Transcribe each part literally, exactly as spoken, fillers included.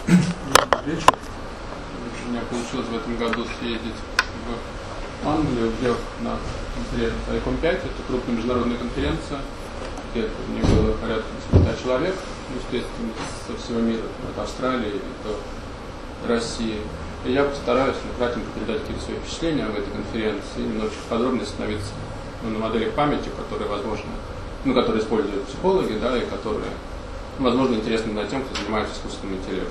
Вечер. У меня получилось в этом году съездить в Англию, где на конференцию ай ком пять, это крупная международная конференция, где у нее было порядка десяти человек, естественно, со всего мира, от Австралии до России. И я постараюсь накратенько передать какие-то свои впечатления об этой конференции и немножечко подробнее остановиться ну, на моделях памяти, которые, возможно, ну, которые используют психологи, да, и которые, возможно, интересны для тем, кто занимается искусственным интеллектом.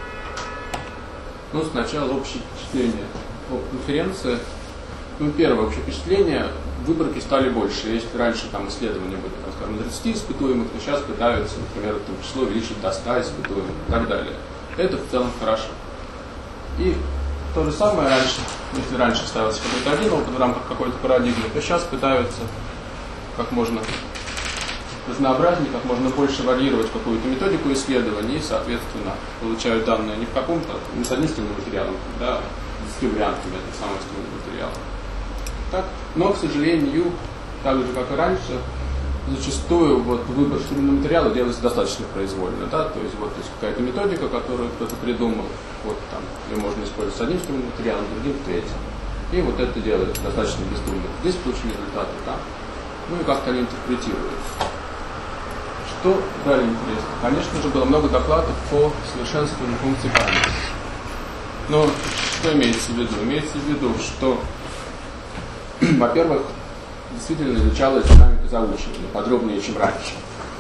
Ну, сначала общее впечатление о конференции. Ну, первое общее впечатление, выборки стали больше. Если раньше там исследования были, так скажем, тридцать испытуемых, то сейчас пытаются, например, это число увеличить до ста испытуемых и так далее. Это в целом хорошо. И то же самое раньше, если раньше ставился какой-то один опыт в рамках какой-то парадигмы, то сейчас пытаются как можно разнообразнее, как можно больше варьировать какую-то методику исследований и, соответственно, получают данные не в каком-то, не с одним стильным материалом, да, с десятью вариантами этого самого стильного материала. Так? Но, к сожалению, так же, как и раньше, зачастую вот, выбор стильного материала делается достаточно произвольно. Да? То есть вот есть какая-то методика, которую кто-то придумал, вот там ее можно использовать с одним стильным материалом, другим, третьим. И вот это делается достаточно бездумно. Здесь получили результаты, да? Ну и как-то они интерпретируются. Что далее интересно? Конечно же, было много докладов по совершенствованию функций памяти. Но что имеется в виду? Имеется в виду, что, во-первых, действительно изучалась динамика заучивания подробнее, чем раньше.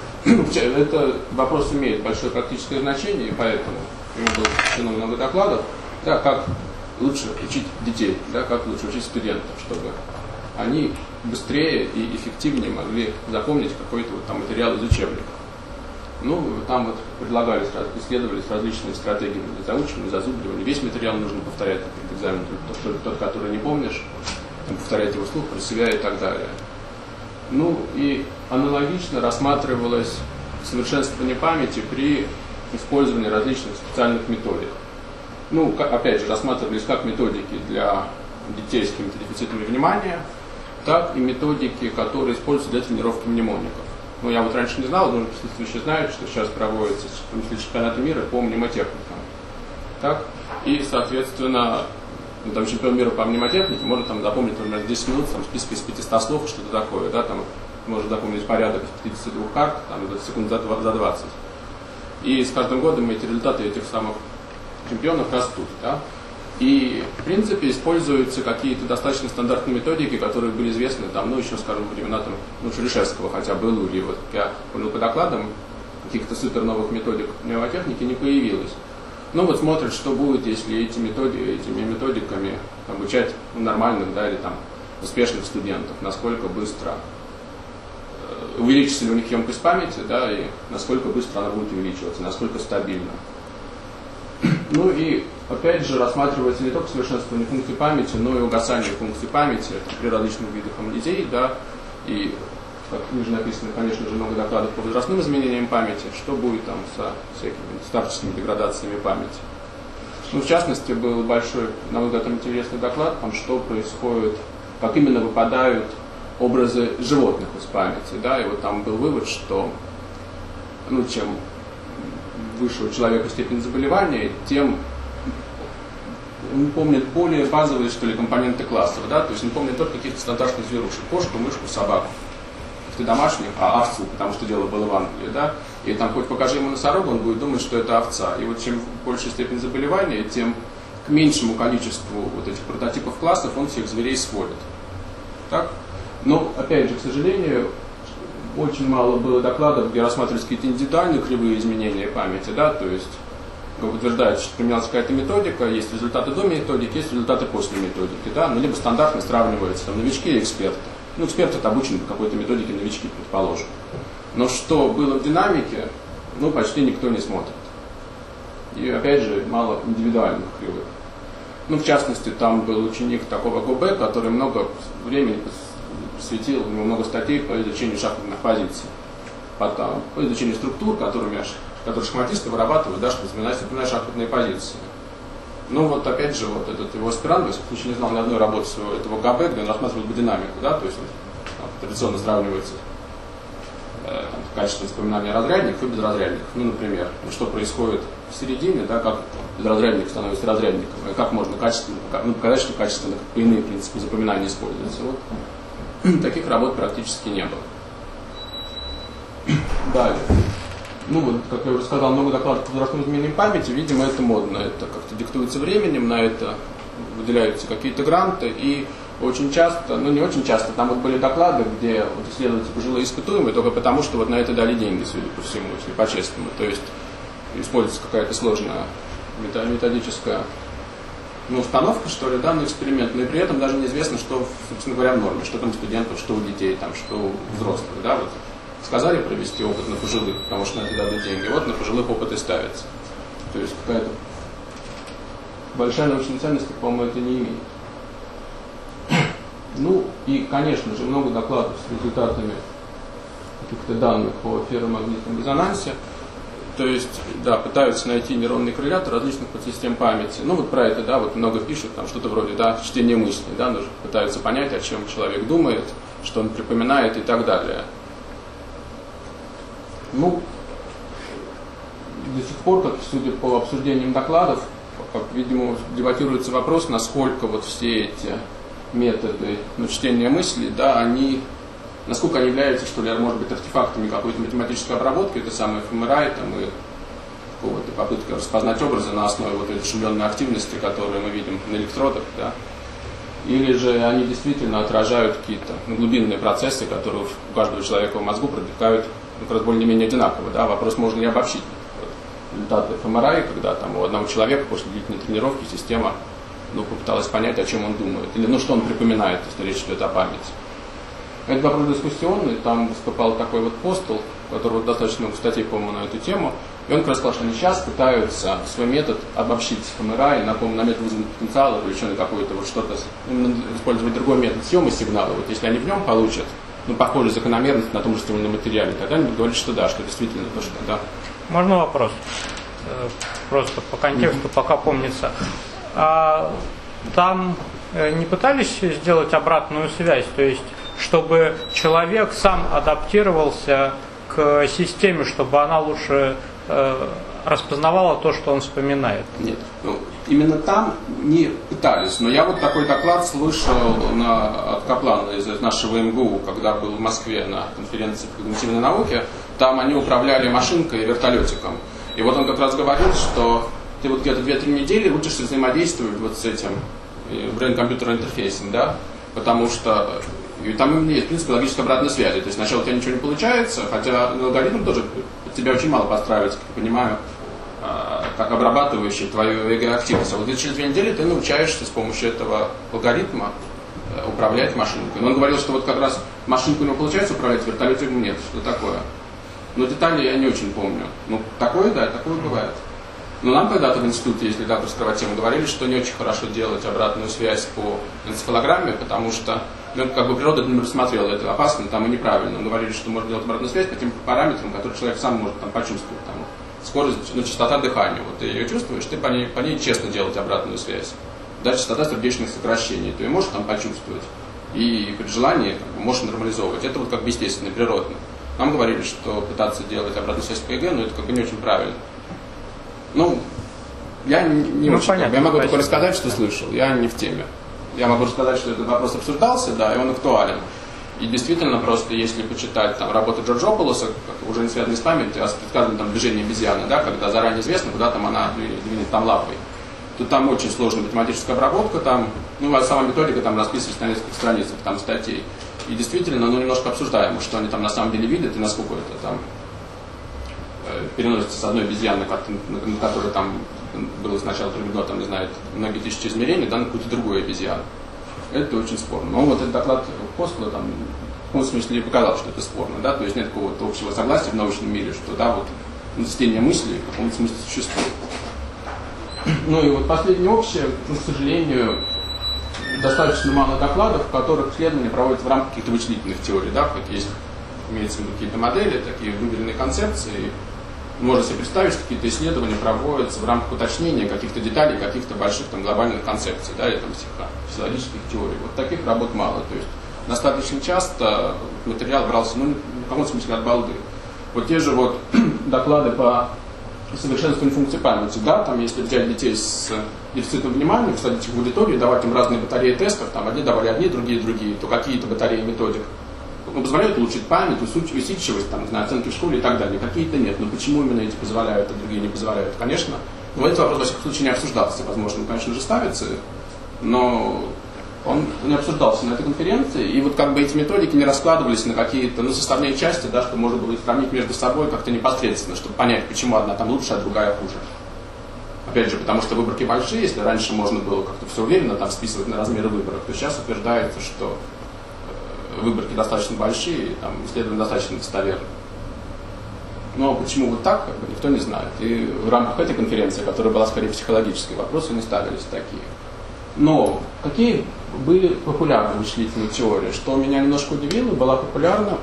Этот вопрос имеет большое практическое значение, и поэтому ему было посвящено много докладов, да, как лучше учить детей, да, как лучше учить студентов, чтобы они быстрее и эффективнее могли запомнить какой-то вот там материал из учебника. Ну, там вот предлагались, исследовались различные стратегии для заучивания, зазубривания. Весь материал нужно повторять перед экзаменом, тот, тот, который не помнишь, повторять его вслух про себя и так далее. Ну, и аналогично рассматривалось совершенствование памяти при использовании различных специальных методик. Ну, опять же, рассматривались как методики для детей с какими-то дефицитами внимания, так и методики, которые используются для тренировки мнемоников. Ну, я вот раньше не знал, но присутствующие знают, что сейчас проводятся в том числе чемпионаты мира по мнемотехникам. Так? И, соответственно, ну, там, чемпион мира по мнемотехнике может там, запомнить, например, десять минут там, список из пятисот слов, что-то такое. Да? Там, может запомнить порядок из пятидесяти двух карт, там, секунд за двадцать. И с каждым годом эти результаты этих самых чемпионов растут. Да? И, в принципе, используются какие-то достаточно стандартные методики, которые были известны там, ну, еще, скажем, во времена там, ну, Шерешевского хотя был, или вот, я понял по докладам, каких-то супер новых методик мнемотехники не появилось. Но вот смотрят, что будет, если эти методи, этими методиками обучать ну, нормальных, да, или там успешных студентов, насколько быстро э, увеличится ли у них емкость памяти, да, и насколько быстро она будет увеличиваться, насколько стабильно. Ну и опять же рассматривается не только совершенствование функций памяти, но и угасание функций памяти при различных видах амнезии, да, и, как ниже написано, конечно же, много докладов по возрастным изменениям памяти, что будет там со всякими старческими деградациями памяти. Ну, в частности, был большой, на мой взгляд, интересный доклад, там, что происходит, как именно выпадают образы животных из памяти, да, и вот там был вывод, что, ну, чем выше у человека степень заболевания, тем он помнит более базовые, что ли, компоненты классов, да, то есть он помнит только каких-то стандартных зверушек, кошку, мышку, собаку, каких-то домашних, а овцу, потому что дело было в Англии, да, и там хоть покажи ему носорога, он будет думать, что это овца, и вот чем больше степень заболевания, тем к меньшему количеству вот этих прототипов классов он всех зверей сводит, так, но, опять же, к сожалению, очень мало было докладов, где рассматривались какие-то индивидуальные кривые изменения памяти, да, то есть как утверждается, что применялась какая-то методика, есть результаты до методики, есть результаты после методики, да, ну, либо стандартно сравниваются там, новички и эксперты. Ну, эксперты обучены по какой-то методике, новички, предположим. Но что было в динамике, ну, почти никто не смотрит. И, опять же, мало индивидуальных кривых. Ну, в частности, там был ученик такого ГУБ, который много времени посвятил, у него много статей по изучению шахматных позиций, потом, по изучению структур, которыми, которые шахматисты вырабатывают, да, чтобы запоминать, запоминать шахматные позиции. Ну вот опять же, вот этот его аспирант, во всяком случае, не знал ни одной работы своего этого ГАБ, где он рассматривал бы динамику, да, то есть он там, традиционно сравнивается э, качество воспоминания разрядников и безразрядников. Ну, например, что происходит в середине, да, как безразрядник становится разрядником, и как можно качественно, ну, показать, что качественно как иные принципы запоминания используются. Вот. Таких работ практически не было. Далее. Ну вот, как я уже сказал, много докладов по возрастным изменениям памяти, видимо, это модно, это как-то диктуется временем, на это выделяются какие-то гранты, и очень часто, ну не очень часто, там вот были доклады, где вот исследователи пожилые испытуемые, только потому, что вот на это дали деньги, судя по всему, если по-честному, то есть используется какая-то сложная методическая, ну, установка, что ли, да, на эксперимент, но и при этом даже неизвестно, что, собственно говоря, в норме, что там у студентов, что у детей, там, что у взрослых, да, вот. Сказали провести опыт на пожилых, потому что на это дадут деньги. Вот на пожилых опыт и ставится. То есть какая-то большая научная ценность, по-моему, это не имеет. Ну и, конечно же, много докладов с результатами каких-то данных по ферромагнитном резонансе. То есть, да, пытаются найти нейронные корреляторы различных подсистем памяти. Ну вот про это, да, вот много пишут, там что-то вроде, да, чтение мыслей, да, даже пытаются понять, о чем человек думает, что он припоминает и так далее. Ну, до сих пор, как судя по обсуждениям докладов, как, видимо, дебатируется вопрос, насколько вот все эти методы ну, чтения мыслей, да, они, насколько они являются, что ли, может быть, артефактами какой-то математической обработки, это самое эф эм эр ай, там, и вот, попытка распознать образы на основе вот этой шумленной активности, которую мы видим на электродах, да, или же они действительно отражают какие-то ну, глубинные процессы, которые у каждого человека в мозгу протекают как раз более-менее одинаково. Да? Вопрос, можно ли обобщить вот, результаты эф эм эр ай, когда там, у одного человека после длительной тренировки система ну, попыталась понять, о чем он думает, или ну, что он припоминает, если речь идет о памяти. Это вопрос дискуссионный, там выступал такой вот постул, у которого достаточно много статей, по-моему, на эту тему, и он как раз сказал, что они сейчас пытаются свой метод обобщить эф эм эр ай на, на метод вызванного потенциала, или еще на какой-то вот что-то, использовать другой метод съема сигнала. Вот если они в нем получат ну, похожую закономерность на том же стимульном материале, тогда они будут говорить, что да, что действительно то, что да. Можно вопрос? Просто по контексту, пока помнится. А там не пытались сделать обратную связь, то есть, чтобы человек сам адаптировался к системе, чтобы она лучше э, распознавала то, что он вспоминает? Нет. Ну, именно там не пытались. Но я вот такой доклад слышал на, от Каплана из нашего эм гэ у, когда был в Москве на конференции по когнитивной науке. Там они управляли машинкой и вертолетиком. И вот он как раз говорил, что ты вот где-то две-три недели учишься взаимодействовать вот с этим brain-computer интерфейсом, да? Потому что и там именно есть, в принципе, логическая обратная связь. То есть сначала у тебя ничего не получается, хотя алгоритм тоже под тебя очень мало подстраивается, как я понимаю, как обрабатывающий твою эго-активность. А вот через две недели ты научаешься с помощью этого алгоритма управлять машинкой. Но он говорил, что вот как раз машинку у него получается управлять, вертолетом нет, что такое. Но детали я не очень помню. Ну, такое, да, такое бывает. Но нам когда-то в институте, если да, раскрывать тему, говорили, что не очень хорошо делать обратную связь по энцефалограмме, потому что ну, как бы природа это не рассмотрела, это опасно там и неправильно. Говорили, что можно делать обратную связь по тем параметрам, которые человек сам может там почувствовать. Там, скорость, ну, частота дыхания. Вот ты ее чувствуешь, ты по ней, по ней честно делать обратную связь. Да, частота сердечных сокращений, ты ее можешь там почувствовать. И при желании как бы, можешь нормализовывать. Это вот как бы естественно, природно. Нам говорили, что пытаться делать обратную связь по ЭГ, но это как бы не очень правильно. Ну, я не, не ну, очень понятно, я могу только рассказать, что слышал, я не в теме. Я могу рассказать, что этот вопрос обсуждался, да, и он актуален. И действительно, просто если почитать там, работы Джорджополоса, уже не связанные с памятью, а с предсказанием там, движения обезьяны, да, когда заранее известно, куда там она двинет там лапой, то там очень сложная математическая обработка, там, ну, а сама методика там расписывается на нескольких страницах там, статей. И действительно, ну, немножко обсуждаемо, что они там на самом деле видят и насколько это там переносится с одной обезьяны, на которой там было сначала проведено, там, не знаю, многие тысячи измерений, да, на какую-то другую обезьяну. Это очень спорно. Но вот этот доклад Костла там в каком смысле показал, что это спорно, да, то есть нет какого-то общего согласия в научном мире, что, да, вот чтение мыслей в каком-то смысле существует. Ну и вот последнее общее, ну, к сожалению, достаточно мало докладов, в которых исследования проводятся в рамках каких-то вычислительных теорий, да, хоть есть, имеются в виду какие-то модели, такие выверенные концепции. Можно себе представить, что какие-то исследования проводятся в рамках уточнения каких-то деталей, каких-то больших там, глобальных концепций, да, или там, физиологических теорий. Вот таких работ мало. То есть достаточно часто материал брался, ну, в каком смысле от балды. Вот те же вот доклады по совершенствованию функций памяти, да, там если взять детей с дефицитом внимания, посадить их в аудиторию, давать им разные батареи тестов, там одни давали одни, другие другие, то какие-то батареи методик ну, позволяют улучшить память, усидчивость, там, не знаю, оценки в школе и так далее. Какие-то нет. Но почему именно эти позволяют, а другие не позволяют? Конечно, но этот вопрос, во всяком случае, не обсуждался. Возможно, конечно же, ставится, но он не обсуждался на этой конференции. И вот как бы эти методики не раскладывались на какие-то ну, составные части, да, что можно было их сравнить между собой как-то непосредственно, чтобы понять, почему одна там лучше, а другая хуже. Опять же, потому что выборки большие. Если раньше можно было как-то все уверенно там списывать на размеры выборок, то сейчас утверждается, что выборки достаточно большие, там, исследования достаточно достоверны. Но почему вот так, как бы, никто не знает. И в рамках этой конференции, которая была скорее психологической, вопросы не ставились такие. Но какие были популярны вычислительные теории? Что меня немножко удивило, была популярна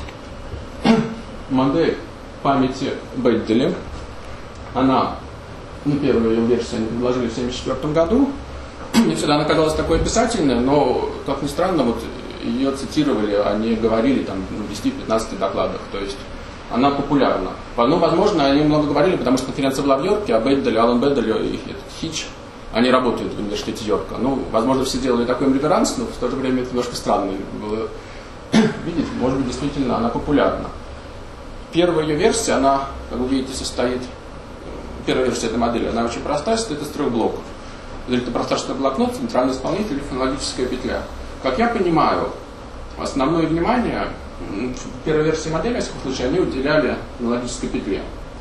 модель памяти Бедделя. Она, ну, первую ее версию они предложили в тысяча девятьсот семьдесят четвёртом году. Мне всегда она казалась такой описательной, но, как ни странно, вот ее цитировали, они говорили там в десяти-пятнадцати докладах, то есть она популярна. Ну, возможно, они много говорили, потому что конференция была в Йорке, а Беддель, Алан Беддель и этот Хич, они работают в университете Йорка. Ну, возможно, все делали такой им реверанс, но в то же время это немножко странно было видеть. Может быть, действительно, она популярна. Первая ее версия, она, как вы видите, состоит, первая версия этой модели, она очень простая, состоит из трех блоков. Зрительно-пространственный блокнот, центральный исполнитель и фонологическая петля. Как я понимаю, основное внимание в первой версии модели, в всяком случае, они уделяли фонологической петле.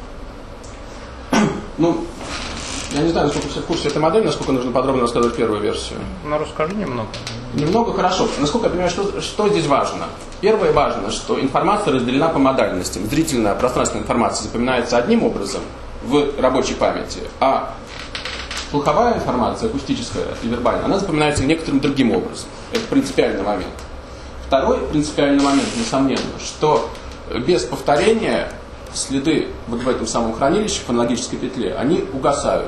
Ну, я не знаю, насколько все в курсе этой модели, насколько нужно подробно рассказывать первую версию. Ну, расскажи немного. Немного, хорошо. Насколько я понимаю, что, что здесь важно? Первое важно, что информация разделена по модальностям. Зрительная пространственная информация запоминается одним образом в рабочей памяти, а слуховая информация, акустическая и вербальная, она запоминается некоторым другим образом. Это принципиальный момент. Второй принципиальный момент, несомненно, что без повторения следы вот в этом самом хранилище, в фонологической петле, они угасают.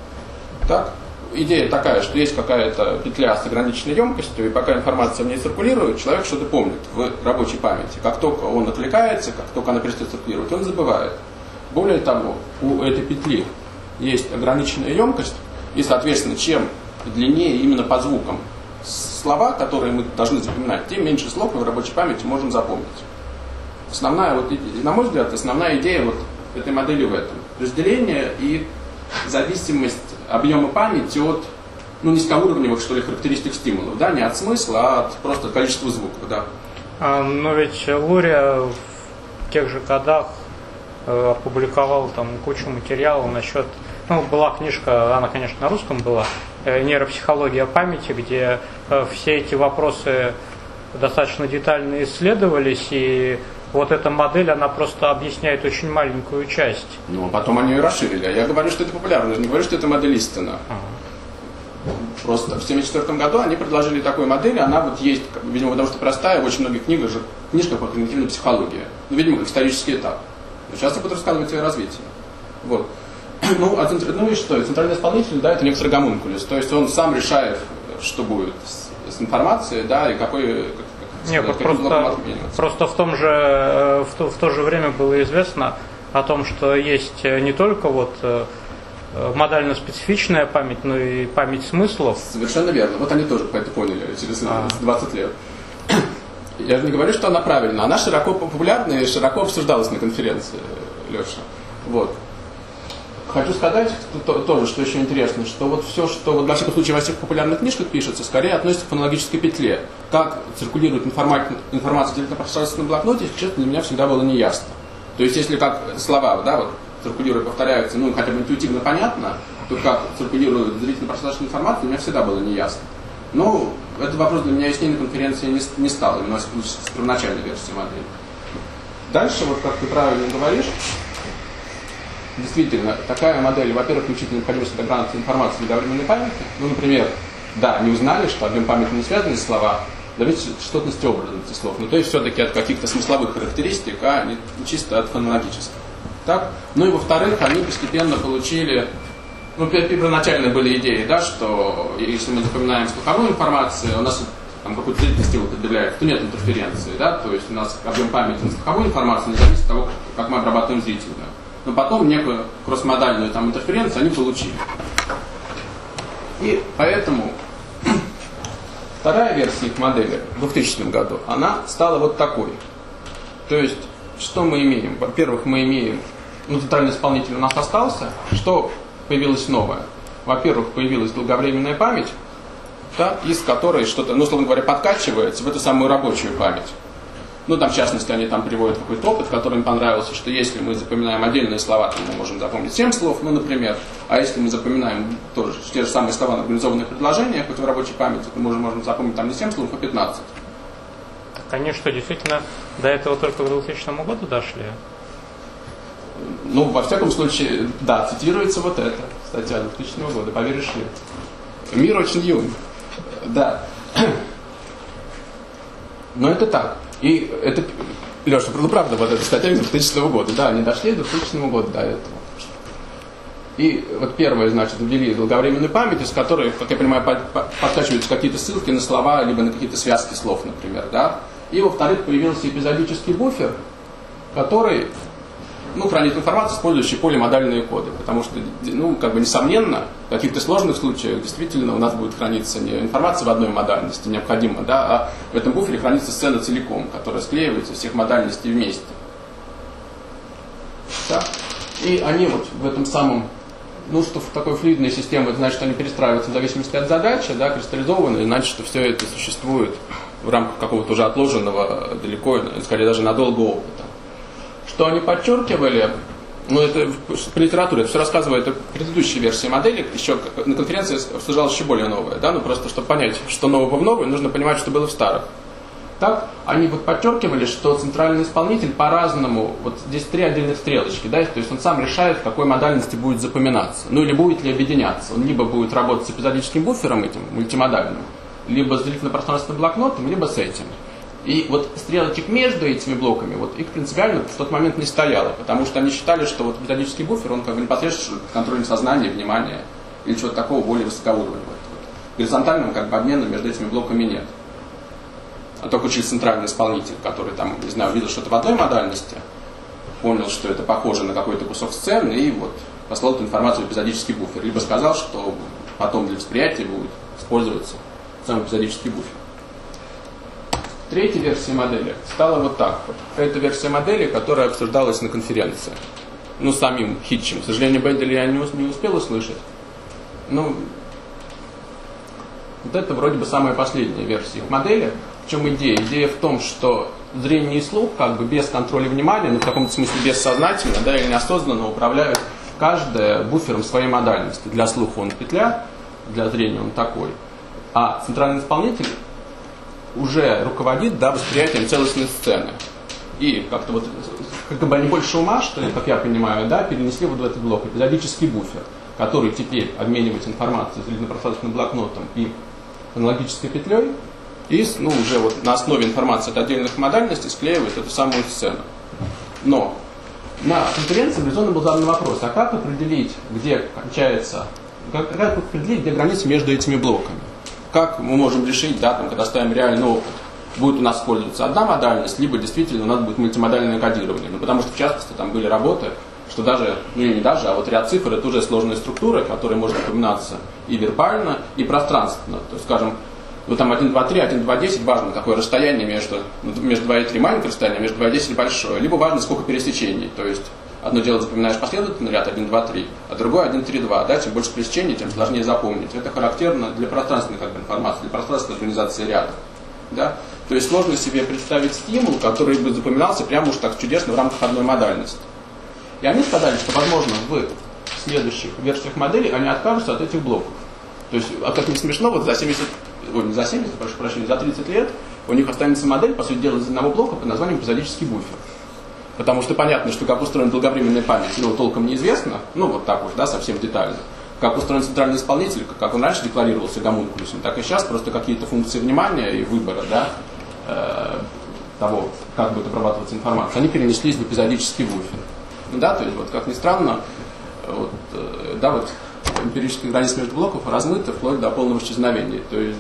Так? Идея такая, что есть какая-то петля с ограниченной емкостью, и пока информация в ней циркулирует, человек что-то помнит в рабочей памяти. Как только он отвлекается, как только она перестает циркулировать, он забывает. Более того, у этой петли есть ограниченная емкость, и, соответственно, чем длиннее именно по звукам слова, которые мы должны запоминать, тем меньше слов мы в рабочей памяти можем запомнить. Основная, вот, на мой взгляд, основная идея вот этой модели в этом. Разделение и зависимость объема памяти от ну, низкоуровневых, что ли, характеристик стимулов. Да? Не от смысла, а от просто количества звуков. Да. А, но ведь Лурия в тех же годах э, опубликовал там кучу материалов насчет... Ну, была книжка, она, конечно, на русском была, «Нейропсихология памяти», где э, все эти вопросы достаточно детально исследовались, и вот эта модель, она просто объясняет очень маленькую часть. Ну, а потом они ее расширили. Я говорю, что это популярно, я не говорю, что это модель Истона. Ага. Просто в тысяча девятьсот семьдесят четвёртом году они предложили такую модель, она вот есть, видимо, потому что простая, в очень многих книгах же, книжках по когнитивной психологии. Ну, видимо, исторический этап. Но сейчас я буду рассказывать о развитии. Вот. Ну, а, ну и что? Центральный исполнитель, да, это некоторый гомункулис. То есть он сам решает, что будет с, с информацией, да, и какой... Как, Нет, сказать, просто, просто в том же, в то, в то же время было известно о том, что есть не только вот модально-специфичная память, но и память смыслов. Совершенно верно. Вот они тоже это поняли через а. двадцать лет. Я же не говорю, что она правильна. Она широко популярна и широко обсуждалась на конференции, Леша. Вот. Хочу сказать тоже, что еще интересно, что вот все, что вот, во всяком случае во всех популярных книжках пишется, скорее относится к фонологической петле. Как циркулирует информация в зрительно-пространственном блокноте, честно, для меня всегда было неясно. То есть, если как слова, да, вот, циркулируют, повторяются, ну, хотя бы интуитивно понятно, то как циркулирует зрительно-пространственная информация, для меня всегда было неясно. Но этот вопрос для меня яснее на конференции не, не стал, именно с первоначальной версией модели. Дальше, вот как ты правильно говоришь, действительно, такая модель, во-первых, включит необходимость интеграции информации в недовременной памяти. Ну, например, да, не узнали, что объем памяти не связаны слова, зависит что-то от образности слов. Ну, то есть все-таки от каких-то смысловых характеристик, а не чисто от фонологических. Так? Ну и во-вторых, они постепенно получили, ну, первоначальные были идеи, да, что если мы запоминаем слуховую информацию, у нас там какой-то зрительный стил определяет, то нет интерференции, да, то есть у нас объем памяти на слуховую информацию не зависит от того, как мы обрабатываем зрительную. Но потом некую кроссмодальную там интерференцию они получили. И поэтому вторая версия их модели в двухтысячном году, она стала вот такой. То есть, что мы имеем? Во-первых, мы имеем, ну, центральный исполнитель у нас остался, что появилось новое? Во-первых, появилась долговременная память, да, из которой что-то, ну, условно говоря, подкачивается в эту самую рабочую память. Ну, там, в частности, они там приводят какой-то опыт, который им понравился, что если мы запоминаем отдельные слова, то мы можем запомнить семь слов, ну, например, а если мы запоминаем тоже те же самые слова на организованных предложениях, хоть в рабочей памяти, то мы можем запомнить там не семь слов, а пятнадцать. Так они что, действительно до этого только к двухтысячному году дошли? Ну, во всяком случае, да, цитируется вот это, статья двухтысячного года, поверишь ли. Мир очень юн. Да. Но это так. И это, Леша, ну правда, вот эта статья двухтысячного года, да, они дошли до двухтысячного года до этого. И вот первое, значит, ввели долговременную память, из которой, как я понимаю, подкачиваются какие-то ссылки на слова, либо на какие-то связки слов, например, да. И, во-вторых, появился эпизодический буфер, который, ну, хранит информацию, использующую полимодальные коды. Потому что, ну, как бы, несомненно, в каких-то сложных случаях действительно у нас будет храниться не информация в одной модальности необходимо, да, а в этом буфере хранится сцена целиком, которая склеивается из всех модальностей вместе. Да? И они вот в этом самом, ну, что в такой флюидной системе, это значит, что они перестраиваются в зависимости от задачи, да, кристаллизованные, значит, что все это существует в рамках какого-то уже отложенного далеко, скорее даже надолго опыта. Что они подчеркивали, ну, это по литературе, это все рассказывает о предыдущей версии модели, еще на конференции обсуждалось еще более новое, да, ну, просто чтобы понять, что нового в новой, нужно понимать, что было в старых. Так, они вот подчеркивали, что центральный исполнитель по-разному, вот здесь три отдельных стрелочки, да, то есть он сам решает, в какой модальности будет запоминаться, ну или будет ли объединяться. Он либо будет работать с эпизодическим буфером этим, мультимодальным, либо с зрительно-пространственным блокнотом, либо с этим. И вот стрелочек между этими блоками, вот их принципиально в тот момент не стояло, потому что они считали, что вот эпизодический буфер, он как бы непосредственно контролем сознания, внимания или чего-то такого более высокоуровневого. Горизонтального как бы обмена между этими блоками нет. А только через центральный исполнитель, который там, не знаю, увидел что-то в одной модальности, понял, что это похоже на какой-то кусок сцены, и вот послал эту информацию в эпизодический буфер. Либо сказал, что потом для восприятия будет использоваться сам эпизодический буфер. Третья версия модели стала вот так вот. Это версия модели, которая обсуждалась на конференции. Ну, самим Хитчем. К сожалению, Бенделя я не успел услышать. Ну, вот это вроде бы самая последняя версия их модели. В чем идея? Идея в том, что зрение и слух, как бы без контроля внимания, ну в каком-то смысле бессознательно, да, или неосознанно управляют каждое буфером своей модальности. Для слуха он петля, для зрения он такой. А центральный исполнитель уже руководит, да, восприятием целостной сцены. И как-то вот, как бы они больше ума, что ли, как я понимаю, да, перенесли вот в этот блок эпизодический буфер, который теперь обменивает информацию зрительно-пространственным блокнотом и хронологической петлей, и, ну, уже вот на основе информации от отдельных модальностей склеивает эту самую сцену. Но на конференции резонно был задан вопрос, а как определить, где кончается, как, как определить, где граница между этими блоками? Как мы можем решить, да, там, когда ставим реальный опыт, будет у нас использоваться одна модальность, либо действительно у нас будет мультимодальное кодирование. Ну, потому что, в частности, там были работы, что даже, ну не даже, а вот ряд цифр — это уже сложная структура, которая может упоминаться и вербально, и пространственно. То есть, скажем, ну там один, два, три, один, два, десять, важно какое расстояние между, между два и три маленькое расстояние, между два и десять большое. Либо важно сколько пересечений. То есть одно дело запоминаешь последовательный ряд один, два, три, а другое один, три, два. Да? Чем больше пересечений, тем сложнее запомнить. Это характерно для пространственной как бы, информации, для пространственной организации ряда. Да? То есть сложно себе представить стимул, который бы запоминался прямо уж так чудесно в рамках одной модальности. И они сказали, что, возможно, в следующих версиях модели они откажутся от этих блоков. То есть, а как не смешно, вот за семьдесят, ой, не за семьдесят, прошу прощения, за тридцать лет у них останется модель, по сути дела, из одного блока под названием эпизодический буфер. Потому что понятно, что как устроена долговременная память, его толком неизвестно, ну вот так вот, да, совсем детально. Как устроен центральный исполнитель, как он раньше декларировался гомункулюсом, так и сейчас просто какие-то функции внимания и выбора, да, э, того, как будет обрабатываться информация, они перенеслись в эпизодический буфер. Да, то есть, вот, как ни странно, вот, э, да, вот, эмпирические границы между блоков размыты вплоть до полного исчезновения. То есть,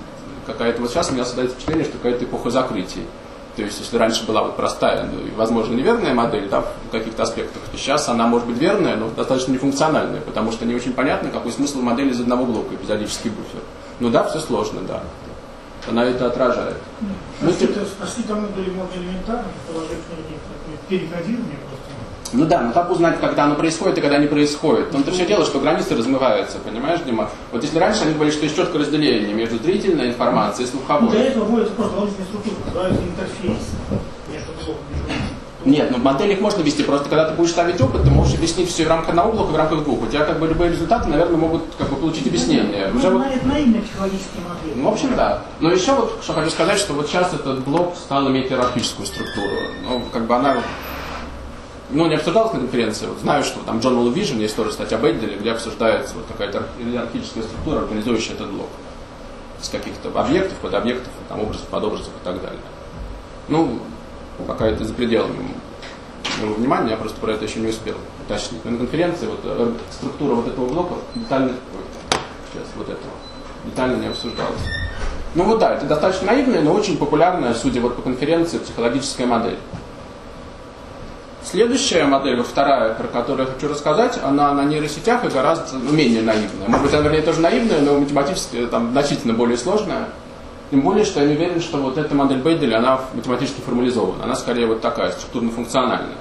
какая-то, вот сейчас у меня создается впечатление, что какая-то эпоха закрытий. То есть, если раньше была вот простая, ну, и, возможно, неверная модель, да, в каких-то аспектах, то сейчас она может быть верная, но достаточно нефункциональная, потому что не очень понятно, какой смысл модели из одного блока, эпизодический буфер. Ну да, все сложно, да. Она это отражает. Ну, почти там модели можно элементарно, положить перекодирование просто. Ну да, но как узнать, когда оно происходит и когда не происходит? В том-то все дело, что границы размываются, понимаешь, Дима? Вот если раньше они говорили, что есть четкое разделение между зрительной информацией и слуховой. Для этого вводится просто дополнительная структура, называется интерфейс. Между блоком, между... Нет, ну в моделях можно вести, просто когда ты будешь ставить опыт, ты можешь объяснить все в рамках одного блока, в рамках двух. У тебя как бы любые результаты, наверное, могут как бы получить объяснение. Ну, Уже это вот... наивные психологические модели. Ну, в общем, да. Но еще вот, что хочу сказать, что вот сейчас этот блок стал иметь иерархическую структуру. Ну, как бы она... Ну, не обсуждалась на конференции. Вот знаю, что там Journal of Vision есть тоже статья Бейделя, где обсуждается вот какая-то иерархическая структура, организующая этот блок. Из каких-то объектов, подобъектов, там, образов, подобразов и так далее. Ну, пока это за пределами моего внимания, я просто про это еще не успел уточнить. Но на конференции вот структура вот этого блока детально, ой, сейчас вот этого, детально не обсуждалась. Ну вот да, это достаточно наивная, но очень популярная, судя вот по конференции, психологическая модель. Следующая модель, вот вторая, про которую я хочу рассказать, она на нейросетях и гораздо ну, менее наивная. Может быть, она, вернее, тоже наивная, но математически там значительно более сложная. Тем более, что я не уверен, что вот эта модель Бейделя, она математически формализована. Она скорее вот такая, структурно-функциональная.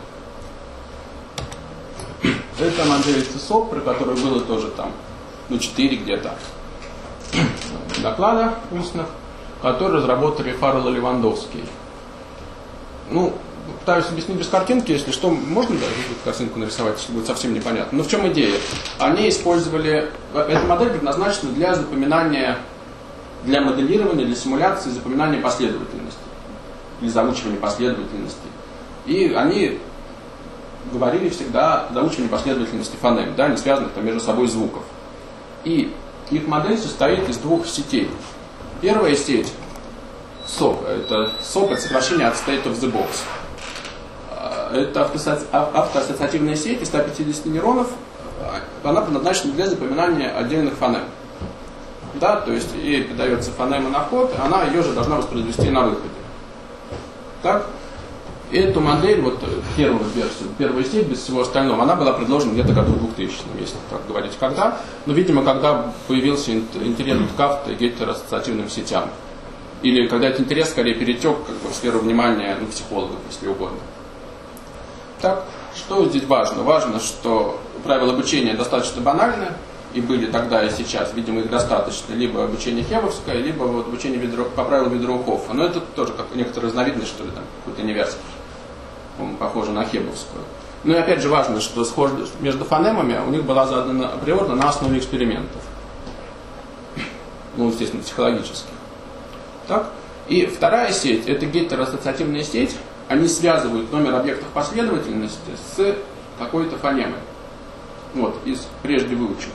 Это модель ЦСОП, про которую было тоже там, ну, четыре где-то доклада устных, которые разработали Фаррелл и Левандовский. Ну, пытаюсь объяснить без картинки, если что, можно даже картинку нарисовать, если будет совсем непонятно. Но в чем идея? Они использовали, эта модель предназначена для запоминания, для моделирования, для симуляции запоминания последовательности, или заучивания последовательности. И они говорили всегда о заучивании последовательности фонем, да, не связанных там между собой звуков. И их модель состоит из двух сетей. Первая сеть СОП, это СОП, это сокращение от State of the Box. Это автоассоциативная сеть из ста пятидесяти нейронов, она предназначена для запоминания отдельных фонем. Да, то есть ей передается фонема на вход, она ее же должна воспроизвести на выходе. Так? Эту модель, вот первую версию, первую сеть без всего остального, она была предложена где-то году в двухтысячном, если так говорить, когда. Но, видимо, когда появился интерес к авто- и гетероассоциативным сетям. Или когда этот интерес скорее перетек как бы, в сферу внимания ну, психологов, если угодно. Так, что здесь важно? Важно, что правила обучения достаточно банальны, и были тогда и сейчас, видимо, их достаточно, либо обучение хебовское, либо вот обучение Ведро, по правилам Ведроухоффа. Но это тоже как некоторая разновидность, что ли, там, какой-то неверский, похоже на хебовскую. Ну и опять же важно, что схожесть между фонемами у них была задана априорно на основе экспериментов. Ну, естественно, психологических. Так? И вторая сеть, это гетероассоциативная сеть, они связывают номер объектов последовательности с какой-то фонемой. Вот, из прежде выученных.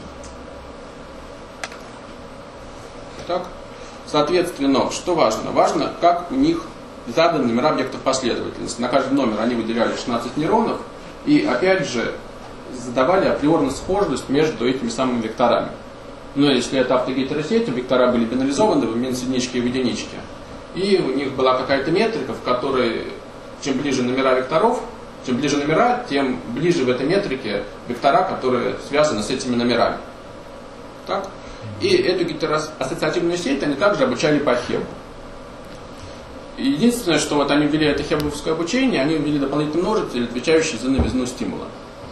Так? Соответственно, что важно? Важно, как у них заданы номера объектов последовательности. На каждый номер они выделяли шестнадцать нейронов и, опять же, задавали априорно схожесть между этими самыми векторами. Но если это автогетеросеть, вектора были бинализованы в минус единичке и в единичке. И у них была какая-то метрика, в которой чем ближе номера векторов, чем ближе номера, тем ближе в этой метрике вектора, которые связаны с этими номерами. Так? И эту гетероассоциативную сеть они также обучали по Хебу. Единственное, что вот они ввели это хебовское обучение, они ввели дополнительный множитель, отвечающий за новизну стимула.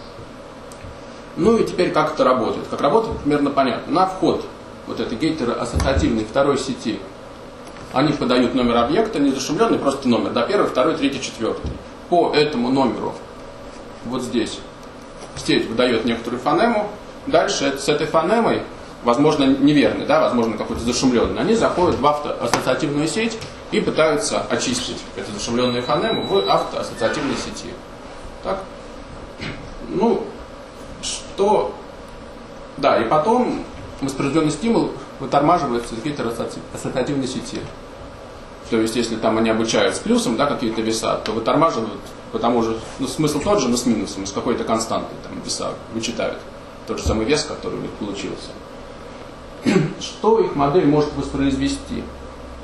Ну и теперь как это работает? Как работает, примерно понятно. На вход вот этой гетероассоциативной второй сети они подают номер объекта, не зашумленный, просто номер, да, первый, второй, третий, четвертый. По этому номеру, вот здесь, сеть выдает некоторую фонему, дальше это, с этой фонемой, возможно, неверный, да, возможно, какой-то зашумленный, они заходят в автоассоциативную сеть и пытаются очистить эту зашумленную фонему в автоассоциативной сети. Так? Ну, что... Да, и потом воспроизведенный стимул вытормаживается из гетероассоциативной сети. То есть, если там они обучают с плюсом, да, какие-то веса, то вытормаживают, потому что ну, смысл тот же, но с минусом, с какой-то константой там веса вычитают. Тот же самый вес, который у них получился. Что их модель может воспроизвести?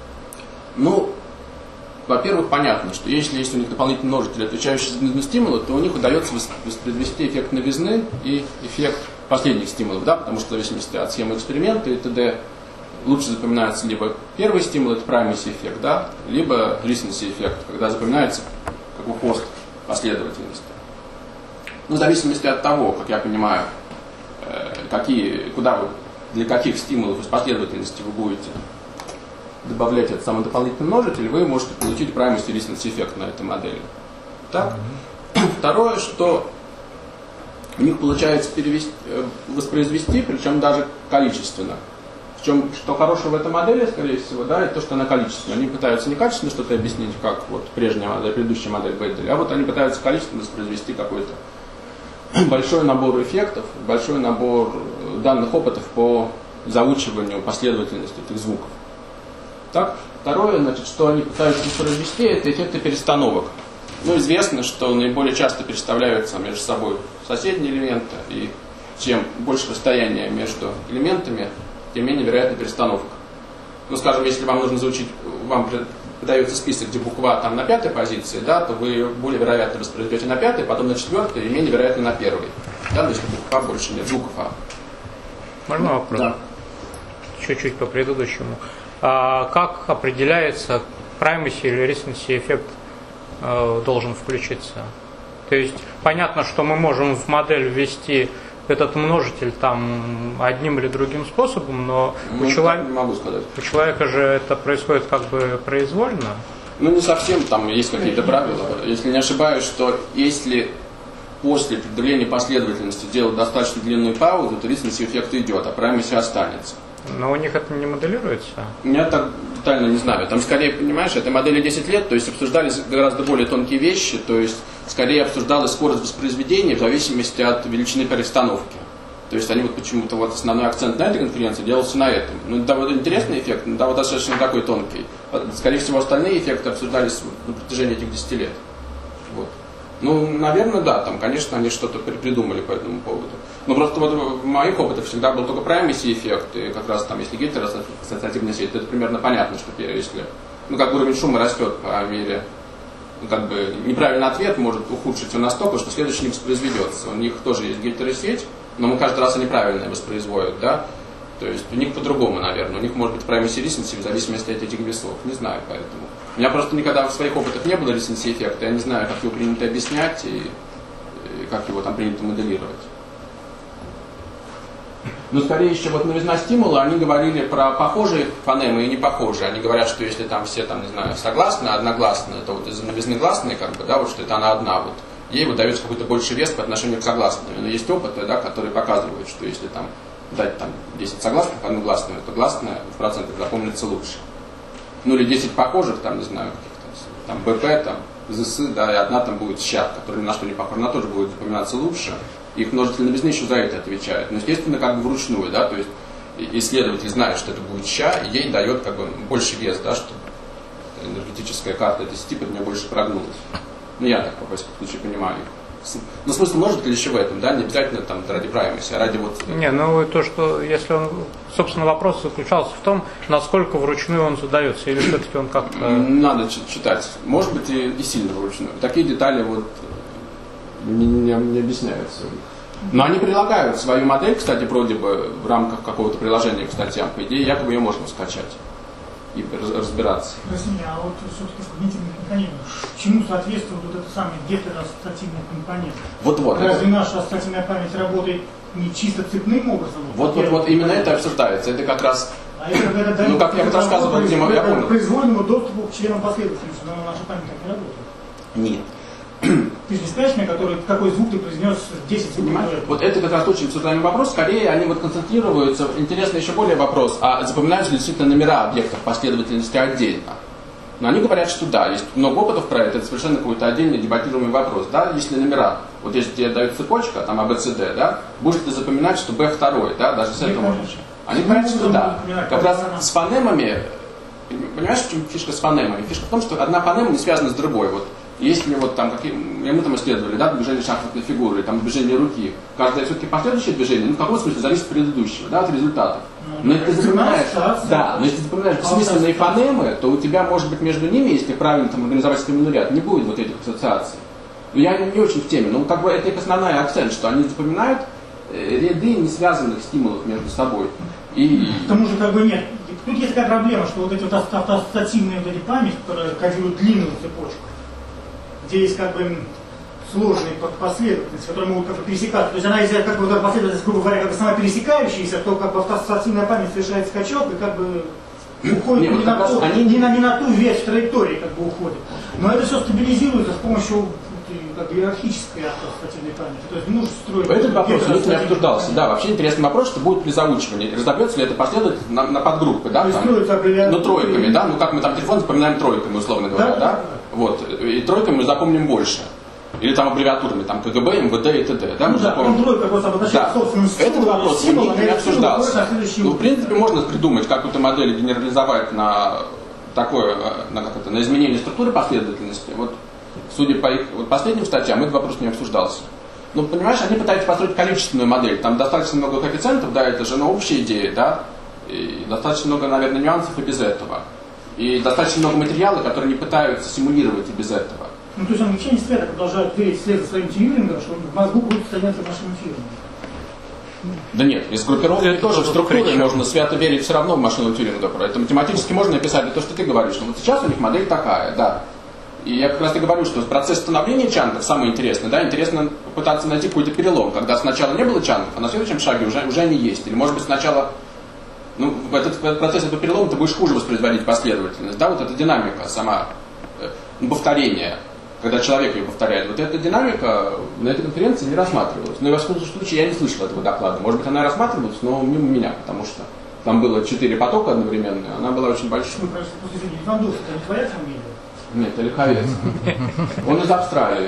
Ну, во-первых, понятно, что если есть у них дополнительный множитель, отвечающий за новизну стимула, то у них удается воспроизвести эффект новизны и эффект последних стимулов, да, потому что в зависимости от схемы эксперимента и т.д. лучше запоминается либо первый стимул, это primacy эффект, да, либо recency эффект, когда запоминается как бы хост последовательности. Ну, в зависимости от того, как я понимаю, какие, куда вы, для каких стимулов из последовательности вы будете добавлять этот самый дополнительный множитель, вы можете получить primacy recency эффект на этой модели. Так? Mm-hmm. Второе, что у них получается перевести, воспроизвести, причем даже количественно. В чем, что хорошего в этой модели, скорее всего, да, это то, что она количественная. Они пытаются не качественно что-то объяснить, как вот прежняя модель, предыдущая модель Бейделя, а вот они пытаются количественно воспроизвести какой-то большой набор эффектов, большой набор данных опытов по заучиванию последовательности этих звуков. Так? Второе, значит, что они пытаются воспроизвести, это эффекты перестановок. Ну, известно, что наиболее часто переставляются между собой соседние элементы, и чем больше расстояние между элементами, тем менее вероятна перестановка. Ну, скажем, если вам нужно заучить, вам подается список, где буква там на пятой позиции, да, то вы более вероятно воспроизведете на пятой, потом на четвертой, и менее вероятно на первой. Да, то есть буква больше нет, звуков А. Можно вопрос? Да. Чуть-чуть по предыдущему. А как определяется primacy или recency эффект э, должен включиться? То есть понятно, что мы можем в модель ввести этот множитель там одним или другим способом, но ну, у, человека, не могу сказать. у человека же это происходит как бы произвольно. Ну не совсем, там есть какие-то правила. Если не ошибаюсь, что если после определения последовательности делать достаточно длинную паузу, то recency эффект идет, а primacy останется. Но у них это не моделируется? Я так детально не знаю. Там скорее, понимаешь, этой модели десять лет, то есть обсуждались гораздо более тонкие вещи, то есть скорее обсуждалась скорость воспроизведения в зависимости от величины перестановки. То есть они вот почему-то вот основной акцент на этой конференции делался на этом. Ну, да, вот интересный эффект, но да, вот достаточно такой тонкий. Скорее всего, остальные эффекты обсуждались на протяжении этих десяти лет. Вот. Ну, наверное, да, там, конечно, они что-то придумали по этому поводу. Но просто вот в моих опытах всегда был только primacy эффект, и как раз там, если гейтер ассоциативная сеть, то это примерно понятно, что если, ну, как уровень шума растет по мере, ну, как бы, неправильный ответ может ухудшить его настолько, что следующий не воспроизведется. У них тоже есть гейтер сеть, но мы каждый раз они правильно воспроизводят, да? То есть у них по-другому, наверное. У них может быть primacy recency в зависимости от этих весов. Не знаю, поэтому. У меня просто никогда в своих опытах не было recency эффекта. Я не знаю, как его принято объяснять и, и как его там принято моделировать. Но скорее еще вот новизна стимула, они говорили про похожие фонемы и непохожие. Они говорят, что если там все, там, не знаю, согласные, одногласные, то вот из новизны гласные, как бы, да, вот что это она одна, вот, ей вот дается какой-то больший вес по отношению к согласным. Но есть опыты, да, которые показывают, что если там дать там десять согласных, одну гласную, то гласная в процентах запомнится лучше. Ну или десять похожих, там, не знаю, каких-то, там, БП, там, ЗС, да, и одна там будет ща, которая ни на что не похожа, она тоже будет запоминаться лучше. Их множитель новизны еще за это отвечает. Но, естественно, как бы вручную, да, то есть исследователь знает, что это будет ща, и ей дает как бы больше вес, да, чтобы энергетическая карта этой сети под нее больше прогнулась. Ну, я так, по всякому случаю, понимаю их. Но смысл множителя еще в этом, да, не обязательно там ради primacy, а ради вот... Не, ну то, что, если он, собственно, вопрос заключался в том, насколько вручную он задается, или все-таки он как-то... Надо читать. Может быть, и, и сильно вручную. Такие детали вот не, не, не объясняются. Но они прилагают свою модель, кстати, вроде бы в рамках какого-то приложения к статьям. По идее, якобы ее можно скачать и разбираться. Прости меня, а вот все-таки когнитивный механизм, чему соответствует вот этот самый гетероассоциативный компонент? Вот-вот. Разве наша ассоциативная память работает не чисто цепным образом? Вот-вот-вот, именно это обсуждается. Это как раз... А это, это, ну, как я вот рассказывал, Дима, я понял. Произвольному доступу к членам последовательности, но наша память так не работает. Нет. Ты же не скажешь мне, который, какой звук ты произнес десять звуков? Вот это как раз очень обсуждаемый вопрос. Скорее, они вот концентрируются. Интересный еще более вопрос. А запоминаются ли действительно номера объектов последовательности отдельно? Но они говорят, что да. Есть много опытов про это. Это совершенно какой-то отдельный дебатируемый вопрос. Да? Если номера, вот если тебе дают цепочка, там А, Б, С, Д, да, будешь ты запоминать, что Б второй, да, даже с этого можно. Они говорят, что да. Как раз с фонемами, понимаешь, в чем фишка с фонемами? Фишка в том, что одна фонема не связана с другой. Вот Если вот там, какие, мы там исследовали, да, движение шахматной фигуры, там движение руки, каждое все-таки последующее движение, ну, в каком смысле зависит от предыдущего, да, от результатов. Но если ты запоминаешь, да, но если ты запоминаешь бессмысленные фонемы, то у тебя, может быть, между ними, если правильно там организовать стимульный ряд, не будет вот этих ассоциаций. Но я не, не очень в теме, но как бы это их основной акцент, что они запоминают ряды несвязанных стимулов между собой. И... К тому же как бы нет. Тут есть такая проблема, что вот эти вот ассоциативные вот эти память, которые кодируют длинную цепочку, где есть как бы сложные последовательности, которые могут как бы пересекаться. То есть она, если как бы вот последовательность, грубо говоря, как бы сама пересекающаяся, то как бы ассоциативная память совершает скачок и как бы уходит не, не, вот на ту, они... не, на, не на ту вещь траектории как бы уходит. Но это все стабилизируется с помощью как бы иерархической ассоциативной памяти. То есть нужно строить... Этот вопрос не обсуждался. Да, вообще интересный вопрос, что будет ли заучивание. Разобьется ли это последовательность на, на подгруппы, да? Там, ну, тройками, да? Ну, как мы там телефон запоминаем тройками, условно говоря, да? да? Вот. И тройками мы запомним больше. Или там аббревиатурами, там КГБ, МВД и т.д. Да, мы ну, запомним. Тройка просто обозначает собственную силу. Этот вопрос символ, не обсуждался. Ну, в принципе, можно придумать какую-то модель, генерализовать на такое, на, как это, на изменение структуры последовательности. Вот, судя по их вот последним статьям, этот вопрос не обсуждался. Ну, понимаешь, они пытаются построить количественную модель. Там достаточно много коэффициентов, да, это же ну, общая идея, да, и достаточно много, наверное, нюансов и без этого. И достаточно много материала, которые не пытаются симулировать и без этого. Ну, то есть он в течение света продолжает верить вслед за своим тьюрингом, что в мозгу будет стоять машинным тьюрингом. Да нет, из группировки тоже в структуре можно свято верить все равно в машину Тьюринга. Это математически можно написать то, что ты говоришь. Но вот сейчас у них модель такая, да. И я как раз и говорю, что процесс становления чанков самый интересный, да, интересно попытаться найти какой-то перелом, когда сначала не было чанков, а на следующем шаге уже, уже они есть. Или может быть сначала, ну, в этот, в этот процесс этого перелома ты будешь хуже воспроизводить последовательность, да, вот эта динамика сама, э, повторение, когда человек ее повторяет. Вот эта динамика на этой конференции не рассматривалась. Но и во всяком случае я не слышал этого доклада. Может быть, она рассматривалась, но мимо меня, потому что там было четыре потока одновременно, она была очень большой. Ну, просто, послушайте, Левандовский, это не твоя фамилия? Нет, это Лиховец. Он из Австралии.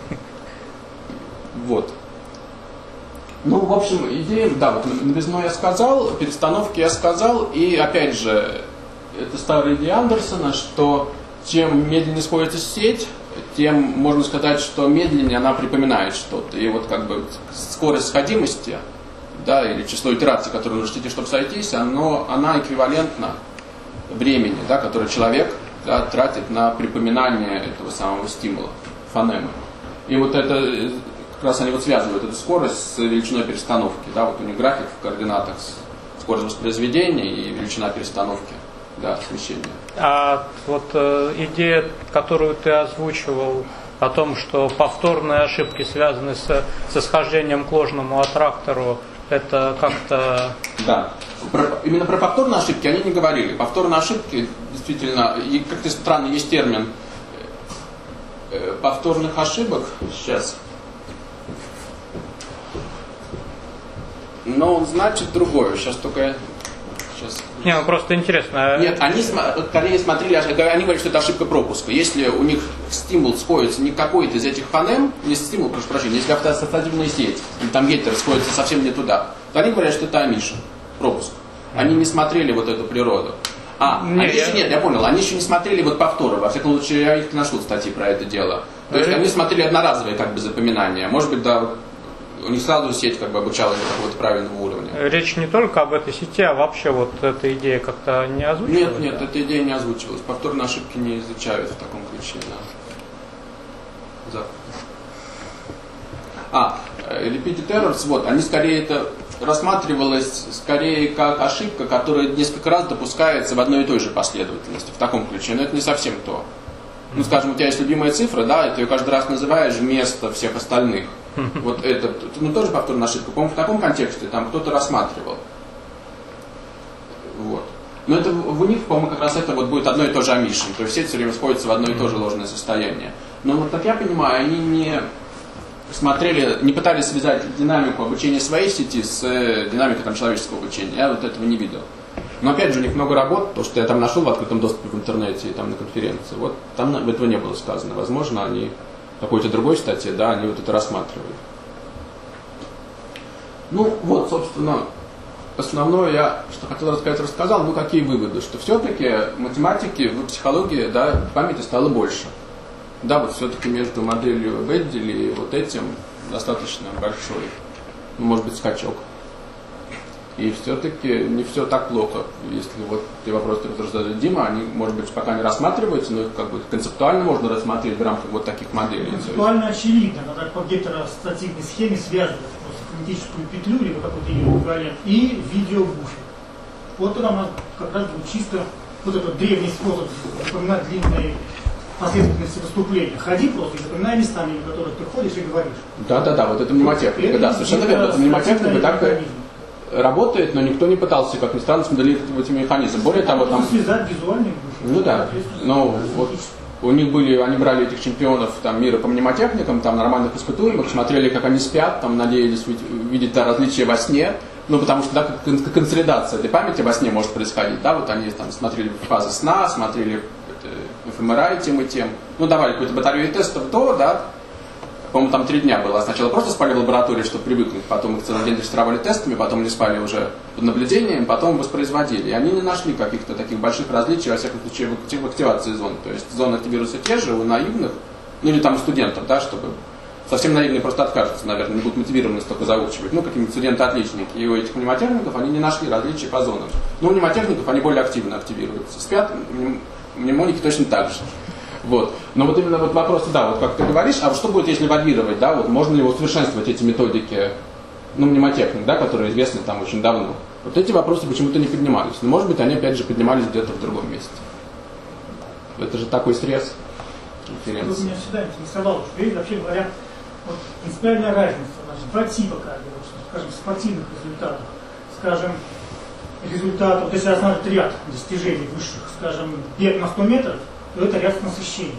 Вот. Ну, в общем, идея, да, вот новизну я сказал, перестановки я сказал, и опять же, это старая идея Андерсона, что чем медленнее сходится сеть, тем можно сказать, что медленнее она припоминает что-то. И вот как бы скорость сходимости, да, или число итераций, которые нужно чтобы сойтись, оно, она эквивалентна времени, да, которое человек, да, тратит на припоминание этого самого стимула, фонемы. И вот это, как раз они вот связывают эту скорость с величиной перестановки. Да, вот у них график в координатах скорость воспроизведения и величина перестановки, да, смещения. А вот э, идея, которую ты озвучивал, о том, что повторные ошибки связаны с, со схождением к ложному аттрактору, это как-то... Да. Про, именно про повторные ошибки они не говорили. Повторные ошибки, действительно, и как-то странно, есть термин э, повторных ошибок. Сейчас. Но он значит другое. Сейчас только я... Сейчас. Не, ну просто интересно. Нет, они скорее смотрели, они говорят, что это ошибка пропуска. Если у них стимул сходится не какой-то из этих фонем, не стимул, прошу прощения, если автоассоциативная сеть, или там геттер сходится совсем не туда, то они говорят, что это амишн, пропуск. Они не смотрели вот эту природу. А, нет, они еще, нет, я понял, они еще не смотрели вот повторы, во всяком случае, я их нашел статьи про это дело. То есть они смотрели одноразовые как бы запоминания. Может быть, да, у них сразу сеть как бы обучалась до какого-то правильного уровня. Речь не только об этой сети, а вообще вот эта идея как-то не озвучивалась? Нет, нет, да? Эта идея не озвучивалась. Повторные ошибки не изучают в таком ключе. Да. Да. А, repeated errors, вот, они скорее это рассматривалось скорее как ошибка, которая несколько раз допускается в одной и той же последовательности, в таком ключе, но это не совсем то. Ну, скажем, у тебя есть любимая цифра, да, и ты ее каждый раз называешь вместо всех остальных. Вот это, ну, тоже повторная ошибка. По-моему, в таком контексте там кто-то рассматривал. Вот. Но это у них, по-моему, как раз это вот будет одно и то же амишн. То есть все все время сходятся в одно и то же ложное состояние. Но вот, как я понимаю, они не смотрели, не пытались связать динамику обучения своей сети с динамикой там, человеческого обучения. Я вот этого не видел. Но опять же, у них много работ, то, что я там нашел в открытом доступе в интернете и там на конференции. Вот там этого не было сказано. Возможно, они в какой-то другой статье, да, они вот это рассматривали. Ну, вот, собственно, основное я, что хотел рассказать, рассказал. Ну, какие выводы? Что все-таки математики в психологии, да, памяти стало больше. Да, вот все-таки между моделью Беддель и вот этим достаточно большой, может быть, скачок. И все-таки не все так плохо. Если вот те вопросы, которые задает Дима, они, может быть, пока не рассматриваются, но их как бы концептуально можно рассмотреть в рамках вот таких моделей. Концептуально очевидно, надо по гетеростативной схеме связывать просто фонетическую петлю, либо какой-то ее эквивалент, и видеобуфер. Вот тогда у нас как раз будет чисто вот этот древний способ запоминать длинные последовательности выступления. Ходи просто и запоминай места, мимо которых ты ходишь и говоришь. Да-да-да, вот это мнемотехника, да, совершенно верно. Это мнемотехника так и работает, но никто не пытался, как ни странно, смоделировать эти механизмы. Более того, там... связать визуальный буфер. Ну да, но вот у них были, они брали этих чемпионов там, мира по мнемотехникам, там нормальных испытуемых, смотрели, как они спят, там надеялись видеть да, различия во сне, ну потому что да, как консолидация этой памяти во сне может происходить, да, вот они там смотрели фазы сна, смотрели эф эм эр ай тем и тем, ну давали какую-то батарею тестов до, да, по-моему, там три дня было. Сначала просто спали в лаборатории, чтобы привыкнуть, потом их целый день регистрировали тестами, потом не спали уже под наблюдением, потом воспроизводили. И они не нашли каких-то таких больших различий, во всяком случае, в активации зон. То есть зоны активируются те же у наивных, ну или там у студентов, да, чтобы совсем наивные просто откажутся, наверное, не будут мотивированы столько заучивать. Ну, какие-нибудь студенты-отличники. И у этих мнемотехников они не нашли различий по зонам. Но у мнемотехников они более активно активируются. Спят мнемоники точно так же. Вот. Но вот именно вот вопрос, да, вот как ты говоришь, а что будет, если варьировать, да, вот можно ли усовершенствовать эти методики, ну, мнемотехник, да, которые известны там очень давно. Вот эти вопросы почему-то не поднимались. Но, может быть, они опять же поднимались где-то в другом месте. Это же такой срез конференции. Вот меня всегда интересовало, что есть, вообще говоря, вот принципиальная разница, значит, два типа, кардио, скажем, спортивных результатов. Скажем, результат, вот если рассматривать ряд достижений высших, скажем, бег на сто метров, то это ряд с насыщением.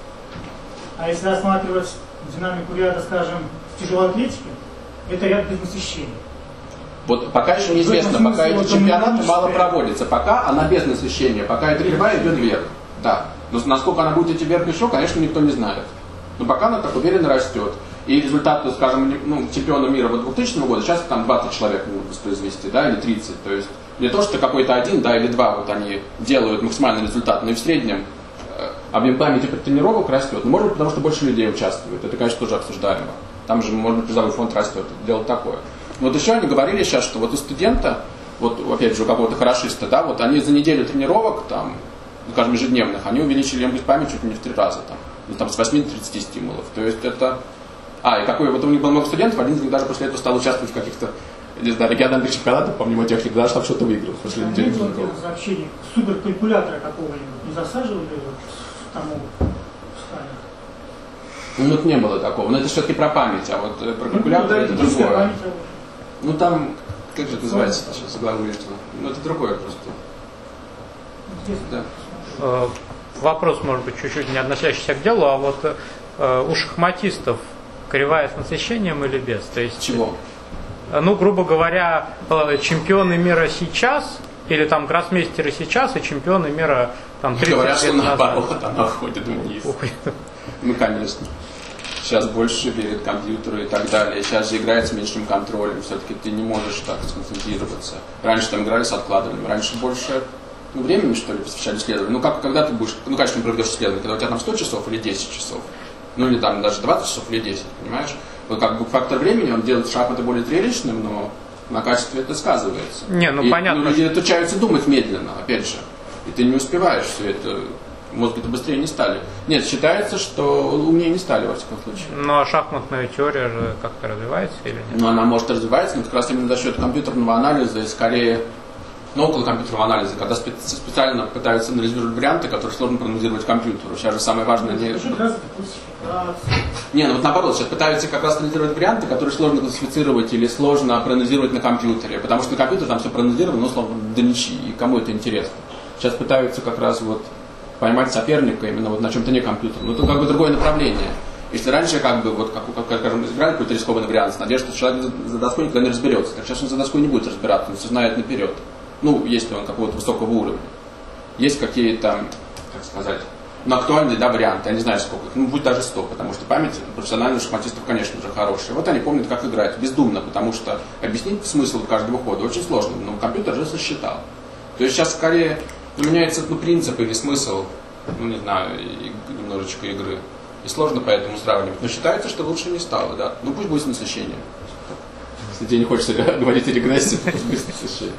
А если рассматривать динамику ряда, скажем, в тяжелой атлетике, это ряд без насыщения. Вот пока еще неизвестно, пока эти чемпионаты мало проводятся, пока она без насыщения, пока эта кривая идет вверх. Да. Но насколько она будет идти вверх еще, конечно, никто не знает. Но пока она так уверенно растет. И результат, скажем, ну, чемпиона мира вот двухтысячного года, сейчас там двадцать человек могут воспроизвести, да, или тридцать. То есть не то, что какой-то один, да, или два вот они делают максимальный результат, но и в среднем объем памяти при тренировок растет. Ну, может быть, потому что больше людей участвует. Это, конечно, тоже обсуждаемо. Там же, может быть, призовой фонд растет. Дело такое. Но вот еще они говорили сейчас, что вот у студента, вот опять же у какого-то хорошиста, да, вот они за неделю тренировок, там, скажем, ежедневных, они увеличили емкость памяти чуть ли не в три раза. Там, ну, там с восьми до тридцати стимулов. То есть это... А, и какой, вот у них было много студентов, один из них даже после этого стал участвовать в каких-то, не знаю, региональных чемпионатах по мнемотехнике, даже там что-то выиграл после недели тренировок. Сообщение суперкалькулятора какого-нибудь не засаживали в тому стане? Ну, тут не было такого. Но это все-таки про память, а вот про калькулятор ну, это другое. Память, ну, там, как же это называется сейчас, заглавлено? Ну, это другое просто. Да. Вопрос, может быть, чуть-чуть не относящийся к делу, а вот э, у шахматистов кривая с насыщением или без? То есть, чего? Ну, грубо говоря, э, чемпионы мира сейчас, или там гроссмейстеры сейчас, и чемпионы мира там тридцать говорят, лет что назад. наоборот, она уходит вниз. Ну, конечно. Сейчас больше верят компьютеру и так далее. Сейчас же играет с меньшим контролем. Все-таки ты не можешь так сконцентрироваться. Раньше там играли с откладыванием. Раньше больше ну, времени, что ли, посвящали исследованию. Ну, как, когда ты будешь, ну, конечно, не проведешь исследование, когда у тебя там сто часов или десять часов. Ну, или там даже двадцать часов или десять, понимаешь? Вот как бы фактор времени, он делает шахматы более зрелищным, но на качестве это сказывается. Не, ну, и, понятно. Ну, люди отучаются думать медленно, опять же. И ты не успеваешь все это. Мозги-то быстрее не стали. Нет, считается, что умнее не стали, во всяком случае. Ну, а шахматная теория же как-то развивается или нет? Ну, она может развиваться, но как раз именно за счет компьютерного анализа и скорее, ну, около компьютерного анализа, когда специально пытаются анализировать варианты, которые сложно проанализировать компьютеру. Сейчас же самое важное не... Не, ну вот наоборот, сейчас пытаются как раз анализировать варианты, которые сложно классифицировать или сложно проанализировать на компьютере, потому что на компьютере там все проанализировано, но словно до ничьи, и кому это интересно. Сейчас пытаются как раз вот поймать соперника именно вот на чем-то не компьютерном. Ну, это как бы другое направление. Если раньше, как бы, вот, как, как скажем, избирали какой-то рискованный вариант с надеждой, что человек за, за доской никогда не разберется. Так сейчас он за доской не будет разбираться, он все знает наперед. Ну, если он какого-то высокого уровня. Есть какие-то, как сказать, ну, актуальные, да, варианты. Я не знаю, сколько их. Ну, будет даже сто, потому что память профессиональных шахматистов, конечно же, хорошая. Вот они помнят, как играть, бездумно, потому что объяснить смысл каждого хода очень сложно. Но компьютер же сосчитал. То есть сейчас скорее меняется ну, принцип или смысл, ну не знаю, и, немножечко игры. И сложно поэтому сравнивать. Но считается, что лучше не стало, да. Ну пусть будет насыщение. Если тебе не хочется говорить о регнессе, то пусть будет насыщение.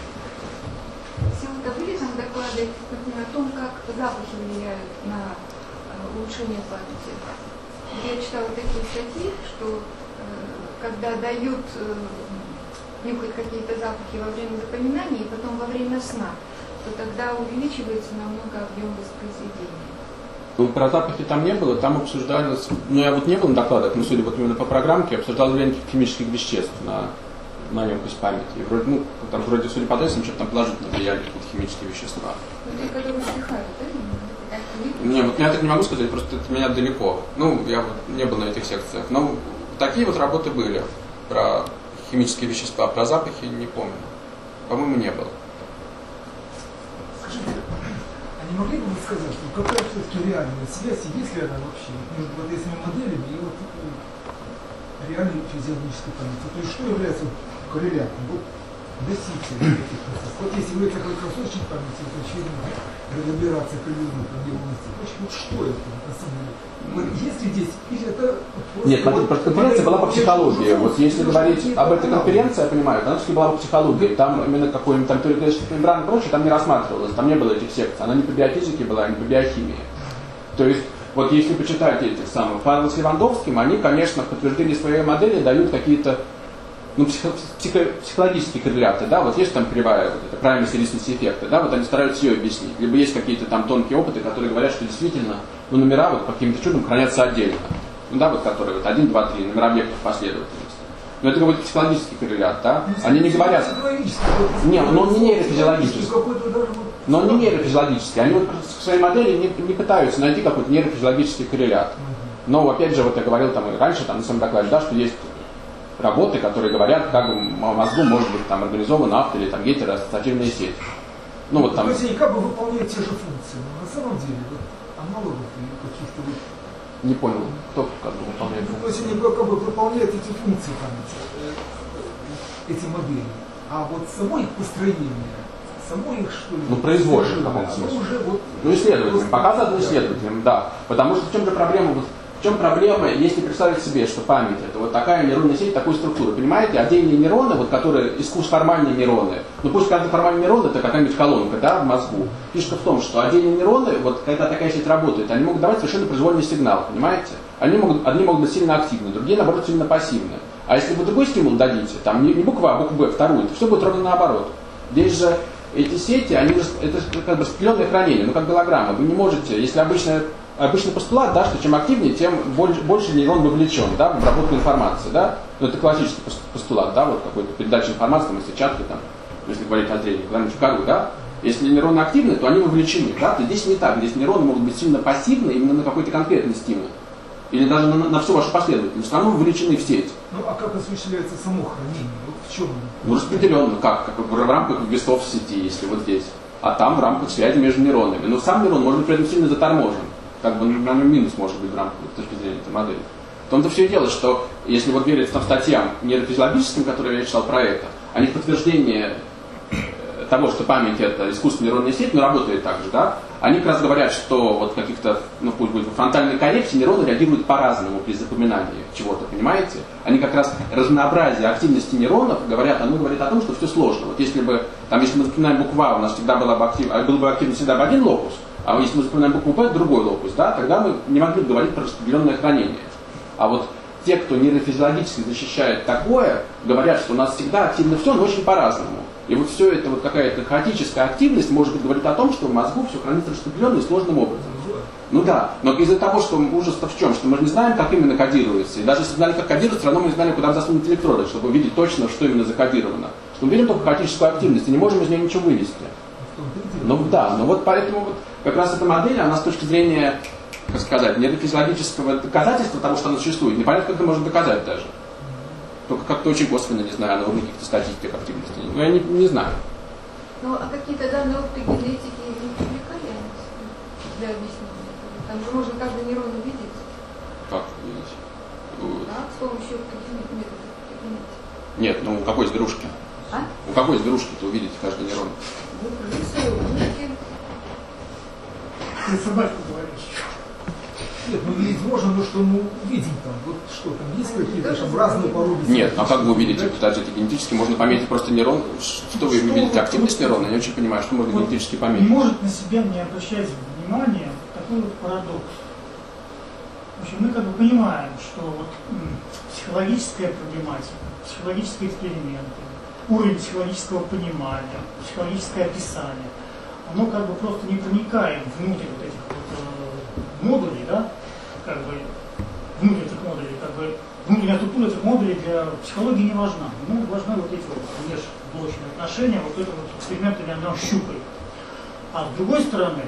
Сегодня были там доклады, например, о том, как запахи влияют на улучшение памяти. Я читала такие статьи, что когда дают нюхать какие-то запахи во время запоминания и потом во время сна, то тогда увеличивается намного объем воспроизведения. Ну, про запахи там не было, там обсуждалось, ну я вот не был на докладах, но судя вот именно по программке, обсуждалось влияние химических веществ на, на емкость памяти. И вроде, ну, там вроде, судя по тестам, что-то там положительно влияли какие-то химические вещества. Ну, те, которые вдыхают, да? Не, вот я так не могу сказать, просто это меня далеко. Ну, я вот не был на этих секциях. Но такие вот работы были про химические вещества, про запахи не помню. По-моему, не было. Скажите, а не могли бы вы сказать, ну какая все-таки реальная связь, есть ли она вообще между вот этими моделями и вот реальной физиологической памятью? То есть что является коррелятом? Вот носитель этих процессов. Вот если вы это краткосрочной памяти, это очевидно реглабирация определенной проблемности. Вот что это на самом деле? Вот есть ли здесь, или это... Нет, смотрите, просто конференция была по психологии. Вот если говорить об этой конференции, я понимаю, она все-таки была по психологии. Там именно какой-нибудь там переклеточных мембран и прочее, там не рассматривалось, там не было этих секций. Она не по биофизике была, не по биохимии. То есть, вот если почитать этих самых Павел с Левандовским, они, конечно, в подтверждении своей модели дают какие-то ну, психо, психо, психологические корреляты, да, вот есть там кривая, вот это правильный серийности эффекта, да, вот они стараются ее объяснить. Либо есть какие-то там тонкие опыты, которые говорят, что действительно, ну, номера вот по каким-то чудом хранятся отдельно. Ну, да, вот которые вот один, два, три, номера объектов последовательности. Но это какой-то психологический коррелят, да. Они не говорят... Не, но он не нейрофизиологический. Но он не нейрофизиологический. Они вот в своей модели не, не пытаются найти какой-то нейрофизиологический коррелят. Но, опять же, вот я говорил там и раньше, там, на своем докладе, да, что есть работы, которые говорят, как в мозгу может быть там организована авто или там гетероассоциативная сеть. Ну вот там. То есть они как бы выполняют те же функции, но на самом деле вот, аналогов или каких-то вот... Не понял, кто как бы выполняет функции. То есть они как бы выполняют эти функции памяти, эти модели. А вот само их построение, само их что ли... Ну производство в каком смысле. Уже вот... Ну исследователям, показано исследователям, да. Потому что в чем же проблема? Вот, в чем проблема, если представить себе, что память это вот такая нейронная сеть, такой структуры. Понимаете, отдельные нейроны, вот которые искусственно-формальные нейроны, ну пусть каждый формальный нейрон это какая-нибудь колонка, да, в мозгу. Фишка в том, что отдельные нейроны, вот когда такая сеть работает, они могут давать совершенно произвольный сигнал, понимаете? Они могут, одни могут быть сильно активны, другие, наоборот, сильно пассивны. А если вы другой стимул дадите, там не, не буква А, буква Б, вторую, то все будет ровно наоборот. Здесь же эти сети, они, это как бы распределенное хранение, ну как голограмма. Вы не можете, если обычная Обычный постулат, да, что чем активнее, тем больше, больше нейрон вовлечен, да, в обработку информации, да. Но это классический постулат, да, вот какой-то передача информации, там, сетчатки, там, если говорить о зрении, куда-нибудь в кору, да. Если нейроны активны, то они вовлечены, да. То здесь не так, здесь нейроны могут быть сильно пассивны именно на какой-то конкретный стимул. Или даже на, на всю вашу последовательность, но они вовлечены в сеть. Ну а как осуществляется само хранение? Вот в чем? Ну распределенно, как, как в рамках весов в сети, если вот здесь. А там в рамках связи между нейронами. Но сам нейрон может быть при этом сильно заторможен. Как бы, например, минус может быть в рамках с точки зрения этой модели. В том-то все и дело, что если вот верить там статьям нейрофизиологическим, которые я читал про это, они в подтверждение того, что память это искусственная нейронная сеть, но работает так же, да, они как раз говорят, что вот каких-то, ну пусть будет в фронтальной коррекции нейроны реагируют по-разному при запоминании чего-то, понимаете? Они как раз разнообразие активности нейронов говорят, оно говорит о том, что все сложно. Вот если бы, там, если мы запоминаем букву А, у нас всегда была бы актив, был бы активен всегда бы один локус, а если мы запоминаем букву П, другой локус, да, тогда мы не могли бы говорить про распределенное хранение. А вот те, кто нейрофизиологически защищает такое, говорят, что у нас всегда активно все, но очень по-разному. И вот все это вот какая-то хаотическая активность, может быть, говорит о том, что в мозгу все хранится распределенно и сложным образом. Ну да, но из-за того, что ужас-то в чем, что мы же не знаем, как именно кодируется. И даже если знали, как кодируется, все равно мы не знали, куда засунуть электроды, чтобы увидеть точно, что именно закодировано. Что мы видим только хаотическую активность и не можем из нее ничего вывести. Ну да, но вот поэтому вот как раз эта модель, она с точки зрения, как сказать, нейрофизиологического доказательства того, что она существует, непонятно, как это можно доказать даже. Только как-то очень косвенно, не знаю, на уровне каких-то статистик активности. Ну, я не, не знаю. Ну, а какие-то данные опыты генетики не привлекали для объяснения? Там же можно каждый нейрон увидеть. Как увидеть? Да, с помощью каких-нибудь методов генетики. Нет, ну у какой зверушки? А? У какой зверушки-то увидите каждый нейрон? Ну, крысы, улитки. Ты собаку говоришь. Нет, ну видеть можно, но что мы увидим там? Вот что там, есть какие-то там разные породы? Нет, а как вы увидите, подождите, генетически можно пометить просто нейрон, что вы видите, активность нейрона, я не очень понимаю, что можно вот генетически не пометить. может на себя не обращать внимания такой вот парадокс. В общем, мы как бы понимаем, что вот м, психологическая проблематика, психологические эксперименты, уровень психологического понимания, психологическое описание, оно как бы просто не проникает внутрь вот этих вот э, модулей, да, как бы внутрь этих модулей, как бы внутренняя структура этих модулей для психологии не важна. Ну, важны вот эти вот межблочные отношения, вот это вот эксперименты оно щупает. А с другой стороны,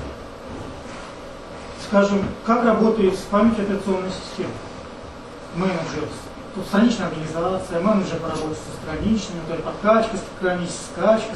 скажем, как работает с памятью операционной системы, менеджер, тут страничная организация, менеджер по работе со страничными, то есть подкачка страниц, скачка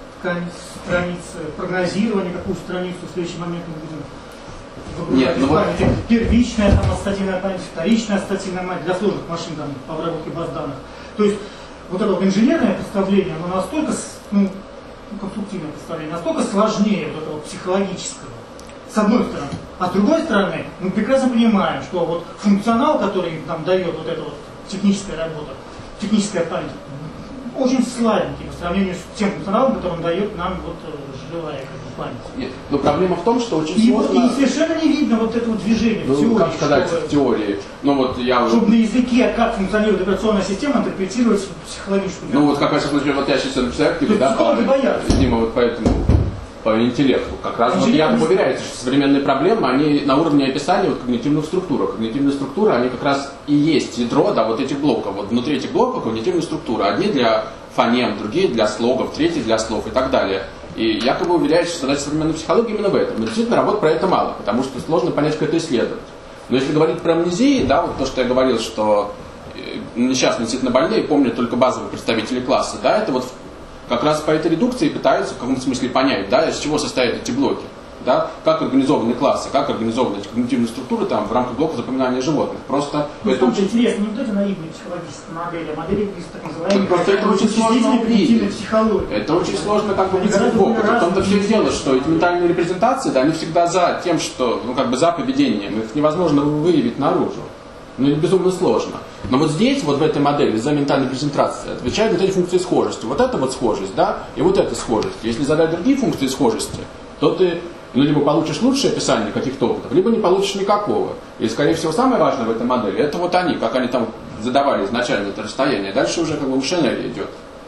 страниц, прогнозирование, какую страницу в следующий момент мы будем выгружать из памяти. Вот... Первичная там, ассоциативная память, вторичная ассоциативная память для сложных машин там, по обработке баз данных. То есть вот это вот инженерное представление, оно настолько, ну, конструктивное представление, настолько сложнее вот этого психологического. С одной стороны. А с другой стороны, мы прекрасно понимаем, что вот функционал, который нам дает вот эта вот техническая работа, техническая память, очень слабенький по сравнению с тем функционалом, который он дает нам вот живая как бы, память. Нет, но проблема в том, что очень и, сложно... И совершенно не видно вот это вот движение ну, в теории. как сказать чтобы, в теории? Ну вот я... Чтобы на языке, как функционирует операционная система, интерпретировать психологическую. Ну вот как раз, например, вот я сейчас написал, типа, да, по, видимо, вот поэтому... по интеллекту. Как раз вот я уверяю, что современные проблемы, они на уровне описания вот, когнитивных структур. Когнитивные структуры, они как раз и есть ядро, да, вот этих блоков. Вот внутри этих блоков когнитивные структуры. Одни для фонем, другие для слогов, третьи для слов и так далее. И якобы уверяю, что задача современной психологии именно в этом. Но действительно работ про это мало, потому что сложно понять, как это исследовать. Но если говорить про амнезии, да, вот то, что я говорил, что несчастные действительно больные помнят только базовые представители класса, да, это вот как раз по этой редукции пытаются в каком-то смысле понять, да, из чего состоят эти блоки, да, как организованы классы, как организованы эти когнитивные структуры там, в рамках блока запоминания животных. Просто ну, это очень интересно, не вот эти наивные психологические модели, а модели так называемые просто это очень сложно увидеть. Это очень сложно как бы увидеть в опыт. В том-то все дело, что эти ментальные репрезентации, да, они всегда за тем, что, ну, как бы за поведением, их невозможно выявить наружу. Ну, это безумно сложно. Но вот здесь, вот в этой модели, за ментальной презентацией, отвечают вот эти функции схожести. Вот это вот схожесть, да, и вот эта схожесть. Если задать другие функции схожести, то ты, ну, либо получишь лучшее описание каких-то опытов, либо не получишь никакого. И, скорее всего, самое важное в этой модели, это вот они, как они там задавали изначально это расстояние. Dальше уже как бы машинерия идет.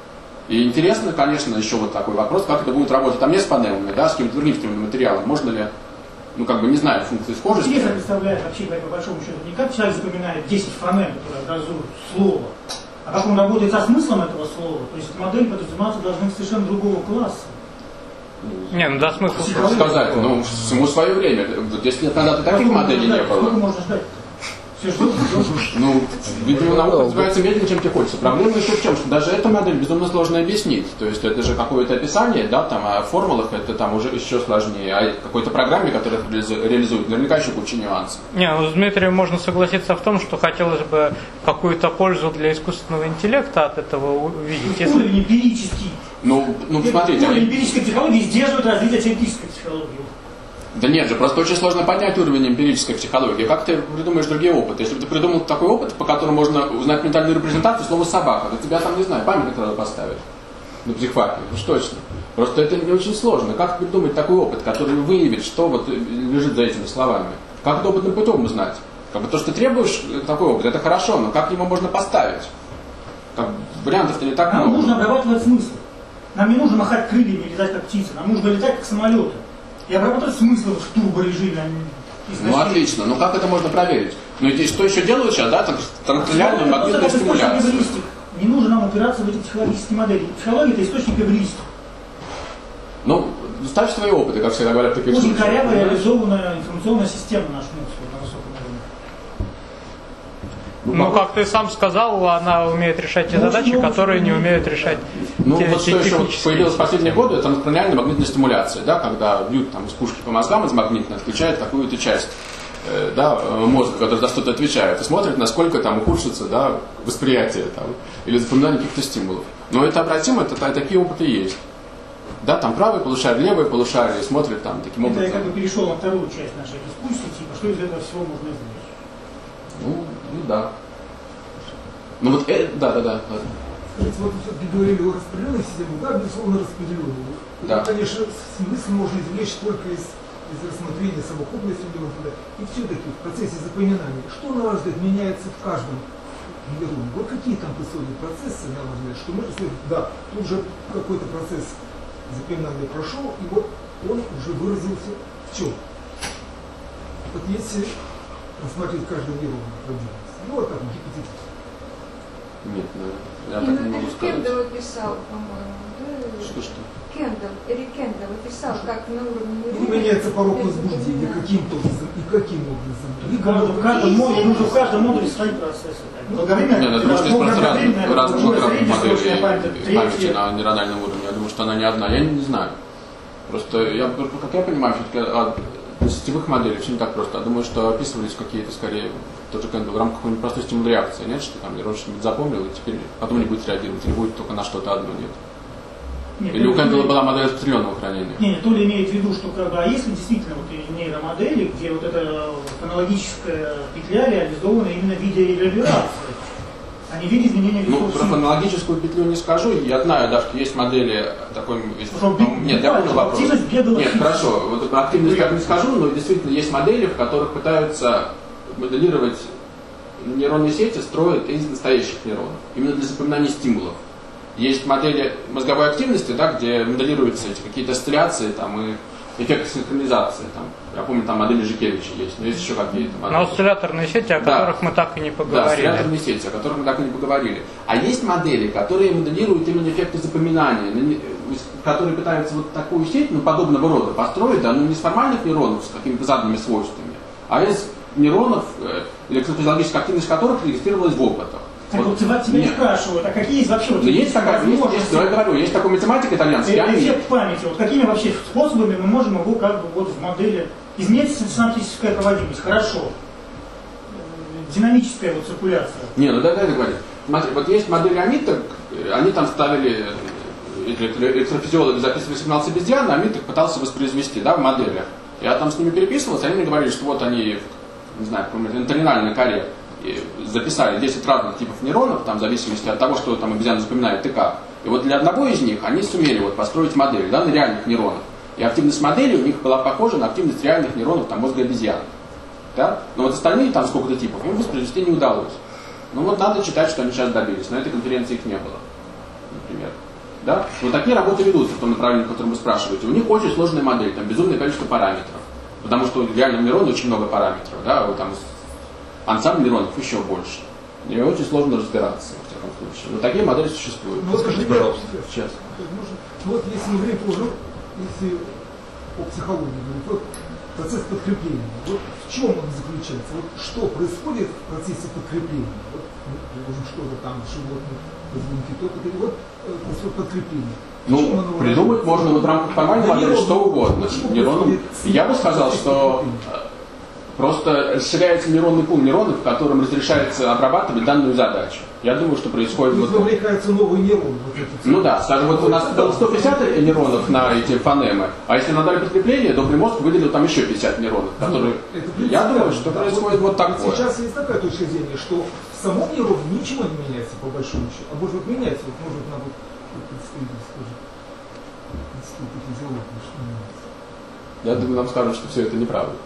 И интересно, конечно, еще вот такой вопрос, как это будет работать там не с панелями, да, с каким-то другим стимульным материалом. Можно ли, ну, как бы не знаю, функции схожести. Интересно представляет вообще, по большому счету, не как человек запоминает десять фонем, которые образуют слово, а как он работает со смыслом этого слова. То есть модель подразумеваться должны совершенно другого класса. Не, ну да, смысл сказать, ну, всему свое время. десять лет назад и таких моделей не было. Сколько можно ждать? Все ждут, ждут. Ну, видимо, наука развивается медленнее, чем тебе хочется. Проблема еще в чем, что даже эту модель безумно сложно объяснить. То есть это же какое-то описание, да, там, а в формулах это там уже еще сложнее. А какой-то программе, которая это реализует, наверняка еще куча нюансов. Не, ну с Дмитрием можно согласиться в том, что хотелось бы какую-то пользу для искусственного интеллекта от этого увидеть. Если... Уровень эмпирический. Ну, ну смотрите. Уровень эмпирической психологии сдерживает развитие теоретической психологии. Да нет же, просто очень сложно понять уровень эмпирической психологии. Как ты придумаешь другие опыты? Если бы ты придумал такой опыт, по которому можно узнать ментальную репрезентацию слова «собака», то тебя там, не знаю, памятник надо поставить на психфаке, уж точно. Просто это не очень сложно. Как придумать такой опыт, который выявит, что вот лежит за этими словами? Как это опытным путем узнать? Как бы то, что ты требуешь такой опыт, это хорошо, но как его можно поставить? Как, вариантов-то не так Нам много. нужно обрабатывать смысл. Нам не нужно махать крыльями и летать как птицы. Нам нужно летать как самолеты. И обрабатывать смысл в турборежиме. Ну отлично, но как это можно проверить? Ну и что еще делают сейчас, да? Транслиальную магнитную стимуляцию. Не нужно нам упираться в эти психологические модели. Психология — это источник эвристики. Ну, ставь свои опыты, как всегда говорят в таких случаях. Очень коряво случаях. реализованная информационная система наша на высоком уровне. Ну, как ты сам сказал, она умеет решать те задачи, которые не умеют решать Ну, те, вот те что еще вот технические. появилось в последние годы, это транскрaniальная магнитная стимуляция, да, когда бьют там из пушки по мозгам из магнитной, отключают какую-то часть э, да, мозга, который за что-то отвечает, и смотрят, насколько там ухудшится, да, восприятие там, или запоминание каких-то стимулов. Но это обратимо, это, это такие опыты есть. Да, там правое полушарие, левое полушарие, смотрят там таким это образом. я как бы перешел на вторую часть нашей дискуссии, типа, что что из этого всего можно извлечь? Ну, ну да. Ну вот, э, да, да, да. Скажите, вот вы все-таки говорили о распределенной системе, да, безусловно, распределенной. Да. Ну, конечно, смысл можно извлечь только из, из рассмотрения совокупности нейронов. И все-таки в процессе запоминания, что, на ваш взгляд, меняется в каждом нейроне? Вот какие там происходят процессы, на ваш взгляд, что можно сказать, да, тут же какой-то процесс запоминания прошел, и вот он уже выразился в чем? Вот если рассматривать каждый нейрон отдельно. Ну, вот так, гипотетически. Нет, наверное. Я И так ну, не могу это сказать. Кендалл описал, по-моему, да? Что-что? Кендалл, Эрик Кендалл описал, как на уровне И меняется порог возбуждения каким-то образом и каким образом. В каждом, в каждом модуле, нужно в каждом модуле свои процессы. Долговременная, Нет, я думаю, что есть просто долговременная, разных другое разных среднесрочная память, моделей памяти третья. на нейрональном уровне. Я думаю, что она не одна. Я не, не знаю. Просто, я, как я понимаю, все-таки от сетевых моделей все не так просто. Я думаю, что описывались какие-то, скорее, тот же Кендалл в рамках какой-нибудь простой стимул реакции. Нет, что там нейрон что-нибудь запомнил, и теперь потом не будет реагировать, или будет только на что-то одно, нет. Нет, Или у то ли- Кендалла была модель распределенного хранения. Не, то ли имеет в виду, что как бы, а если действительно вот и нейромодели, где вот эта фонологическая петля реализована именно в виде реверации, а не в виде изменения Ну, весов про синтеза. фонологическую петлю не скажу. Я знаю, да, что есть модели такой... Что, ну, нет, я понял вопрос. активность бегала Нет, фикс. хорошо. Вот про активность как не скажу, но действительно есть модели, в которых пытаются моделировать нейронные сети, строят из настоящих нейронов. Именно для запоминания стимулов. Есть модели мозговой активности, да, где моделируются эти какие-то осцилляции там, и эффекты синхронизации. Там. Я помню, там модели Жикевича есть, но есть еще какие-то модели. Но осцилляторные сети, о Да. которых мы так и не Да, поговорили. осцилляторные сети, о которых мы так и не поговорили. А есть модели, которые моделируют именно эффекты запоминания, которые пытаются вот такую сеть, ну, подобного рода построить, да, ну, не из формальных нейронов с какими-то заданными свойствами, а из нейронов, электрофизиологическая активность которых регистрировалась в опытах. Так вот, тебя тебя не спрашивают, а какие есть вообще вот Ну, есть такая, есть, есть, я говорю, есть такой математик итальянский, я не- эффект памяти, вот какими вообще способами мы можем его как бы вот в модели изменить синапсическая проводимость, хорошо. Э, Динамическая вот циркуляция. Не, ну дай, дай договорить. Смотри, вот есть модели Амиток, они там ставили, электро- электрофизиологи записывали сигнал с обезьяны, а Амиток пытался воспроизвести, да, в моделях. Я там с ними переписывался, они мне говорили, что вот они, не знаю, на терминальной коре записали десять разных типов нейронов, там, в зависимости от того, что там обезьяна запоминает и как. И вот для одного из них они сумели вот построить модель, да, на реальных нейронах. И активность модели у них была похожа на активность реальных нейронов там, мозга обезьян. Да? Но вот остальные там сколько-то типов им воспроизвести не удалось. Ну вот надо читать, что они сейчас добились. На этой конференции их не было, например. Да? Вот такие работы ведутся в том направлении, о котором вы спрашиваете. У них очень сложная модель, там безумное количество параметров. Потому что в реальном нейроне очень много параметров. Да? Вот там ансамбль нейронов еще больше. И очень сложно разбираться, во всяком случае. Но такие модели существуют. Ну, Скажите, например, пожалуйста. Сейчас. можно- Ну вот если мы говорим тоже, если о психологии говорить, вот процесс подкрепления, вот в чем он заключается? Вот что происходит в процессе подкрепления? Вот, ну, предположим, что-то там, животных, позвонки, то-то, вот э, процесс подкрепления. В чем Ну, оно придумать выражается? можно вот в рамках формальной Да, модели нейрон, что угодно. вот что Нейроном. происходит с Я бы сказал, процессом что подкрепления? просто расширяется нейронный пул нейронов, в котором разрешается обрабатывать данную задачу. Я думаю, что происходит То есть вот... вовлекается новый нейрон. Вот этот. Ну да, скажем, вот у нас было сто пятьдесят нейронов на эти фонемы, а если надали подкрепление, добрый мозг выделил там еще пятьдесят нейронов, которые... Ну, это Я думаю, принципиально, что да. происходит вот такое. Сейчас есть такая точка зрения, что в самом нейроне ничего не меняется по большому счету. А может быть меняется, вот может нам вот представитель скажет. Институт физиологии, что меняется. Я думаю, нам скажут, что все это неправда.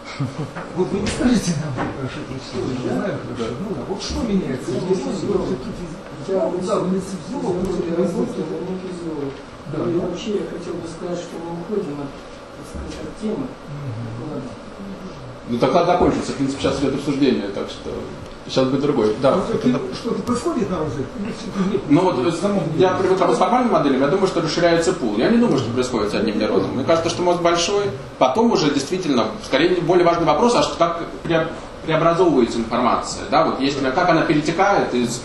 Вот вы не скажите нам, хорошо, что вы не знаем хорошо. Ну да, вот что меняется? Я Если физиолог. все-таки физи- Я Ну, да, вы не физиолог, вы работаю, производитель. но не физиолог. Да. И вообще я хотел бы сказать, что мы уходим от, так сказать, от темы. Ладно. Ну доклад закончился, в принципе, сейчас идет обсуждение, так что сейчас будет другой. Да. Ну, все-таки что-то происходит на уже? Ну вот я привык работать с формальными моделями, я думаю, что расширяется пул. Я не думаю, что происходит с одним нейроном. Мне кажется, что мозг большой, потом уже действительно, скорее более важный вопрос, а что, как пре- преобразовывается информация, да, вот если, как она перетекает из...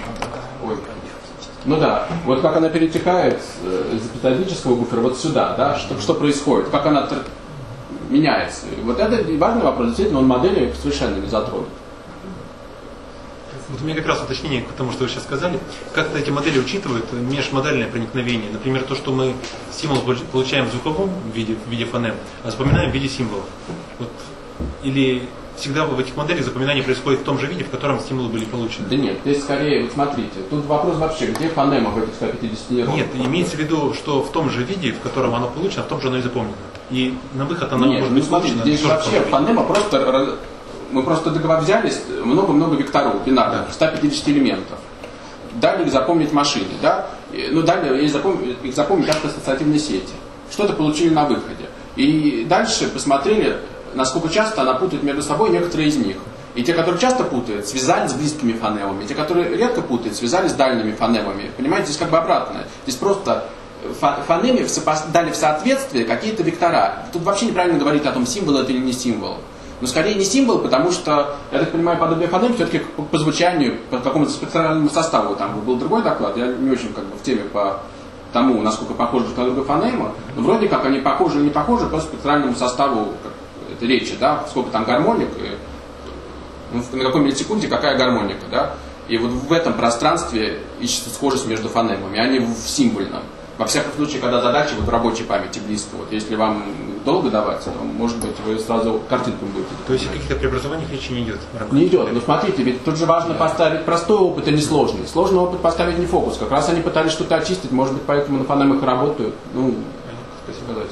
Ой. Ну да, вот как она перетекает э, из эпизодического буфера вот сюда, да, что, что происходит, как она тр- меняется. И вот это важный вопрос, действительно, он модели совершенно не затронут. Вот у меня как раз уточнение к тому, что вы сейчас сказали. Как-то эти модели учитывают межмодальное проникновение. Например, то, что мы стимул получаем в звуковом виде, в виде фонем, а запоминаем в виде символов. Вот Или всегда в этих моделях запоминание происходит в том же виде, в котором стимулы были получены? Да нет, здесь скорее, вот смотрите, тут вопрос вообще, где фонема в этих ста пятидесяти нейронах? Нет, имеется в виду, что в том же виде, в котором оно получено, в том же оно и запомнено. И на выход оно Нет, может ну быть смотрите, получено. здесь вообще фонема просто, мы просто договор взялись, много-много векторов, бинарных, ста пятидесяти элементов. Дали их запомнить машине, да? Ну, дали их запомнить, их запомнить как ассоциативной сети. Что-то получили на выходе. И дальше посмотрели, насколько часто она путает между собой некоторые из них. И те, которые часто путают, связали с близкими фонемами. И те, которые редко путают, связали с дальними фонемами. Понимаете, здесь как бы обратно. Здесь просто фонеме дали в соответствие какие-то вектора. Тут вообще неправильно говорить о том, символ это или не символ. Но скорее не символ, потому что, я так понимаю, подобие фонем все-таки по, по звучанию, по какому-то спектральному составу. Там был другой доклад, я не очень как бы в теме по тому, насколько похожи друг на друга фонемы. Но вроде как они похожи или не похожи по спектральному составу это речи, да, сколько там гармоник, и, ну, на какой миллисекунде какая гармоника, да. И вот в этом пространстве ищется схожесть между фонемами, а не в символьном. Во всяком случае, когда задача вот в рабочей памяти близко, вот если вам долго давать, то, может быть, вы сразу картинку будете. То есть о каких-то преобразованиях речи не идет? Не идет. Но смотрите, ведь тут же важно поставить простой опыт, а не сложный. Сложный опыт поставить не фокус. Как раз они пытались что-то очистить, может быть, поэтому на фонемах работают. Ну, спасибо сказать.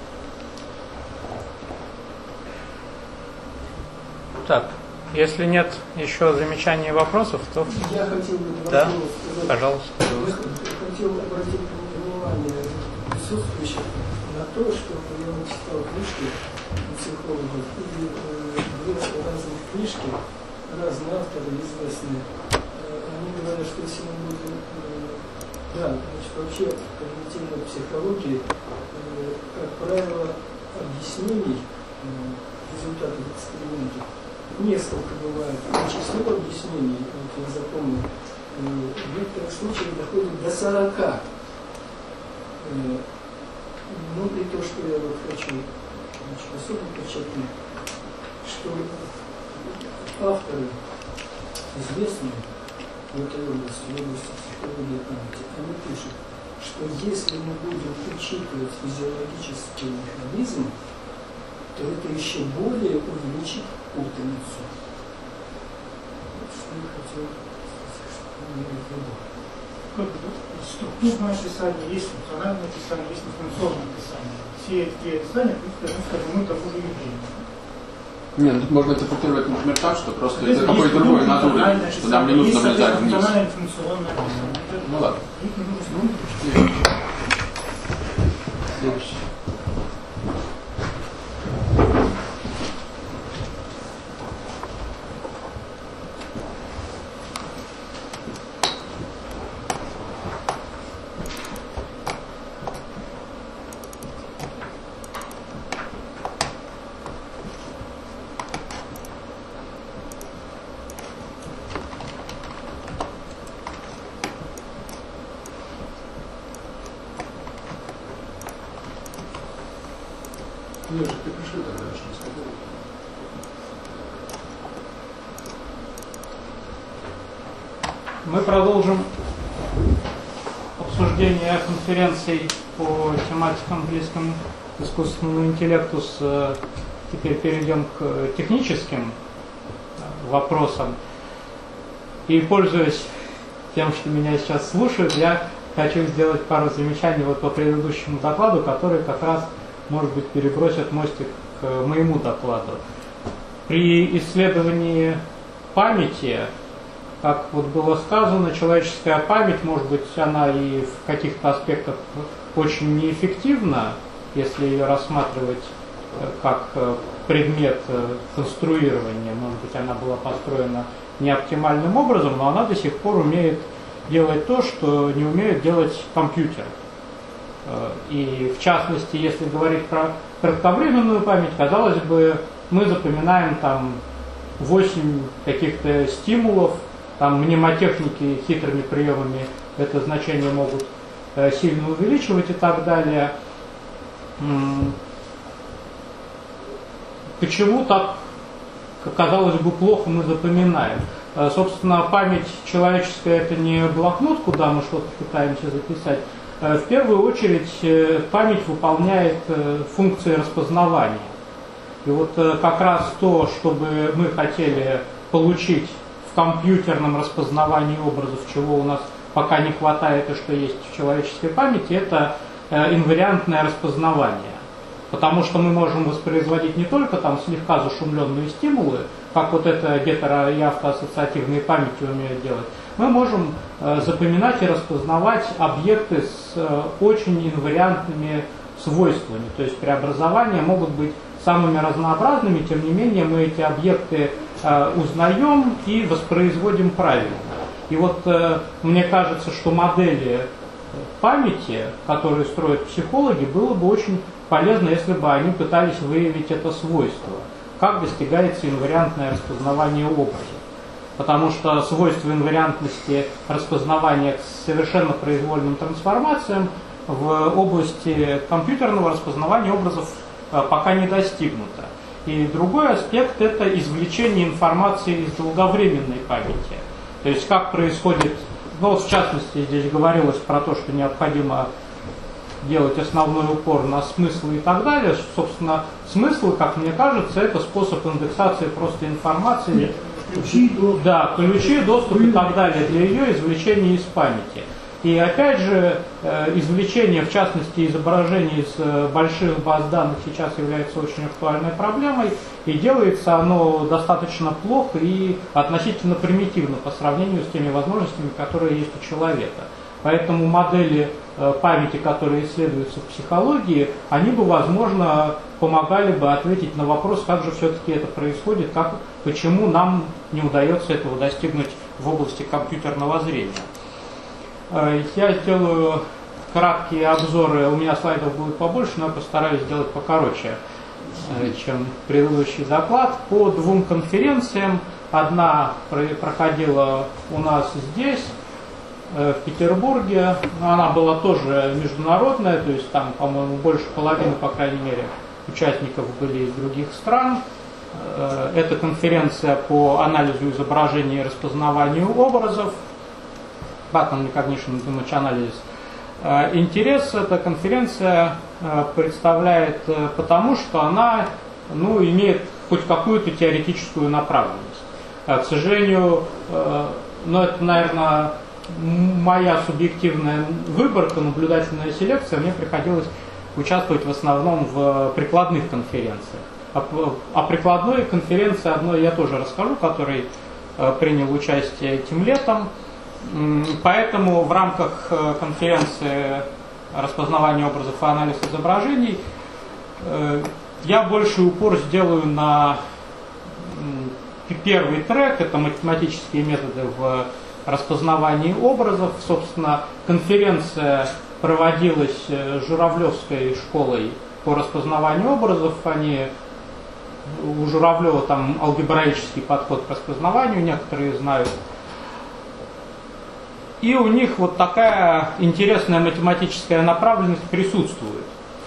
Так, если нет еще замечаний и вопросов, то... Я хотел бы да? сказать, Пожалуйста. Я хотел обратить внимание присутствующих на то, что я читал книжки психологов, и э, две разных книжки, разные авторы известные, э, они говорят, что если мы будем, э, да, значит, вообще когнитивной психологии, э, как правило, объяснений э, результатов экспериментов несколько бывает, число объяснений, вот я запомнил, э, в некоторых случаях доходит до сорока. Э, Ну и то, что я вот хочу значит, особо подчеркнуть, что авторы известные в этой области, в области психологии памяти, они пишут, что если мы будем учитывать физиологический механизм, то это еще более увеличит путаницу. Вот что я хотел иметь в виду. Структурное описание, есть функциональное описание, есть информационное описание. Все эти описания, в принципе, относятся к одному и тому же явлению. Нет, ну тут можно интерпретировать, например, так, что просто есть, это какой-то другой натуре, что нам не нужно влезать вниз. Функциональное информационное описание. Ну ладно. Следующий. Леша, ты пришли тогда, что сказал? Мы продолжим обсуждение конференций по тематикам, близким к искусственному интеллекту. С, теперь перейдем к техническим вопросам. И, пользуясь тем, что меня сейчас слушают, я хочу сделать пару замечаний вот по предыдущему докладу, который как раз, может быть, перебросит мостик к моему докладу. При исследовании памяти, как вот было сказано, человеческая память, может быть, она и в каких-то аспектах очень неэффективна, если ее рассматривать как предмет конструирования. Может быть, она была построена не оптимальным образом, но она до сих пор умеет делать то, что не умеет делать компьютер. И в частности, если говорить про кратковременную память, казалось бы, мы запоминаем там восемь каких-то стимулов, там мнемотехники хитрыми приемами это значение могут э, сильно увеличивать и так далее. М-м- Почему так, казалось бы, плохо мы запоминаем? Э, собственно, память человеческая это не блокнот, куда мы что-то пытаемся записать. Э, в первую очередь э, память выполняет э, функции распознавания. И вот как раз то, чтобы мы хотели получить в компьютерном распознавании образов, чего у нас пока не хватает и что есть в человеческой памяти, это инвариантное распознавание. Потому что мы можем воспроизводить не только там слегка зашумленные стимулы, как вот это гетеро- и автоассоциативные памяти умеют делать, мы можем э, запоминать и распознавать объекты с э, очень инвариантными свойствами. То есть преобразования могут быть самыми разнообразными, тем не менее мы эти объекты э, узнаем и воспроизводим правильно. И вот э, мне кажется, что модели памяти, которые строят психологи, было бы очень полезно, если бы они пытались выявить это свойство. Как достигается инвариантное распознавание образов. Потому что свойство инвариантности распознавания к совершенно произвольным трансформациям в области компьютерного распознавания образов пока не достигнуто. И другой аспект – это извлечение информации из долговременной памяти. То есть как происходит, ну вот в частности здесь говорилось про то, что необходимо делать основной упор на смыслы и так далее. Собственно, смыслы, как мне кажется, это способ индексации просто информации. Ключи, доступ. Да, ключи, доступ и так далее для ее извлечения из памяти. И опять же, извлечение, в частности, изображений из больших баз данных сейчас является очень актуальной проблемой, и делается оно достаточно плохо и относительно примитивно по сравнению с теми возможностями, которые есть у человека. Поэтому модели памяти, которые исследуются в психологии, они бы, возможно, помогали бы ответить на вопрос, как же все-таки это происходит, как, почему нам не удается этого достигнуть в области компьютерного зрения. Я сделаю краткие обзоры, у меня слайдов будет побольше, но я постараюсь сделать покороче, чем предыдущий доклад. По двум конференциям. Одна проходила у нас здесь, в Петербурге. Она была тоже международная, то есть там, по-моему, больше половины, по крайней мере, участников были из других стран. Это конференция по анализу изображений и распознаванию образов. Pattern Recognition Image Analysis. Интерес эта конференция представляет потому, что она ну, имеет хоть какую-то теоретическую направленность. К сожалению, ну, это, наверное, моя субъективная выборка, наблюдательная селекция, мне приходилось участвовать в основном в прикладных конференциях. О прикладной конференции одной я тоже расскажу, которой принял участие этим летом. Поэтому в рамках конференции распознавания образов и анализ изображений я больше упор сделаю на первый трек, это математические методы в распознавании образов. Собственно, конференция проводилась Журавлевской школой по распознаванию образов. Они, у Журавлева там алгебраический подход к распознаванию, некоторые знают. И у них вот такая интересная математическая направленность присутствует.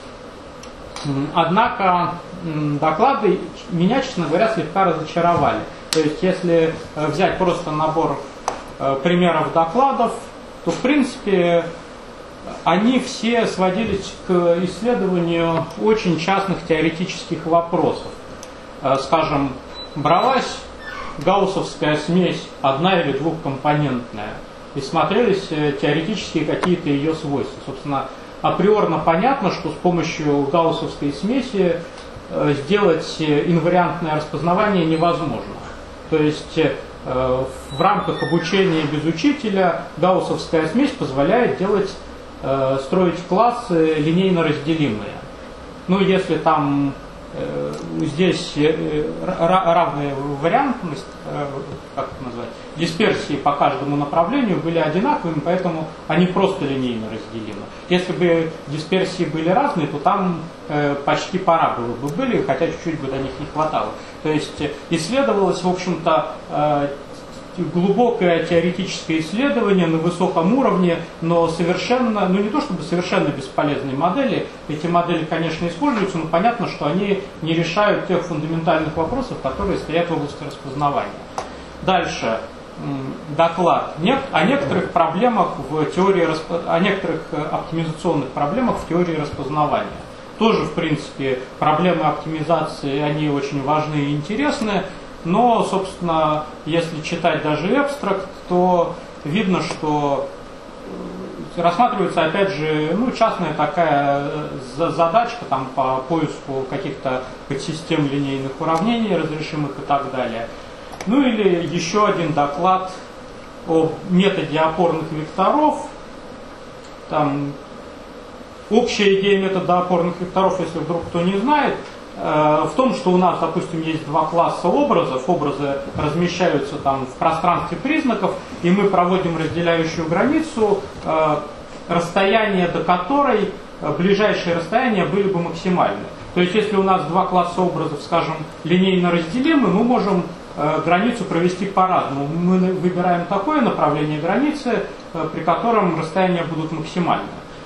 Однако доклады меня, честно говоря, слегка разочаровали. То есть, если взять просто набор примеров докладов, то, в принципе, они все сводились к исследованию очень частных теоретических вопросов. Скажем, бралась гауссовская смесь одна- или двухкомпонентная, и смотрелись теоретические какие-то ее свойства. Собственно, априорно понятно, что с помощью гауссовской смеси сделать инвариантное распознавание невозможно. То есть в рамках обучения без учителя гауссовская смесь позволяет делать, строить классы линейно разделимые. Ну, если там здесь равная вариантность, как это назвать, дисперсии по каждому направлению были одинаковыми, поэтому они просто линейно разделимы. Если бы дисперсии были разные, то там почти параболы бы были, хотя чуть-чуть бы до них не хватало. То есть исследовалось, в общем-то, глубокое теоретическое исследование на высоком уровне, но совершенно, ну не то чтобы совершенно бесполезные модели. Эти модели, конечно, используются, но понятно, что они не решают тех фундаментальных вопросов, которые стоят в области распознавания. Дальше доклад о некоторых проблемах в теории, о некоторых оптимизационных проблемах в теории распознавания. тоже, в принципе, проблемы оптимизации, они очень важны и интересны, но, собственно, если читать даже абстракт, то видно, что рассматривается, опять же, ну, частная такая задачка там, по поиску каких-то подсистем линейных уравнений, разрешимых и так далее. Ну или еще один доклад о методе опорных векторов. Там общая идея метода опорных векторов, если вдруг кто не знает, в том, что у нас, допустим, есть два класса образов, образы размещаются там в пространстве признаков, и мы проводим разделяющую границу, расстояние до которой, ближайшие расстояния были бы максимальны. То есть, если у нас два класса образов, скажем, линейно разделимы, мы можем границу провести по-разному. Мы выбираем такое направление границы, при котором расстояния будут максимальны.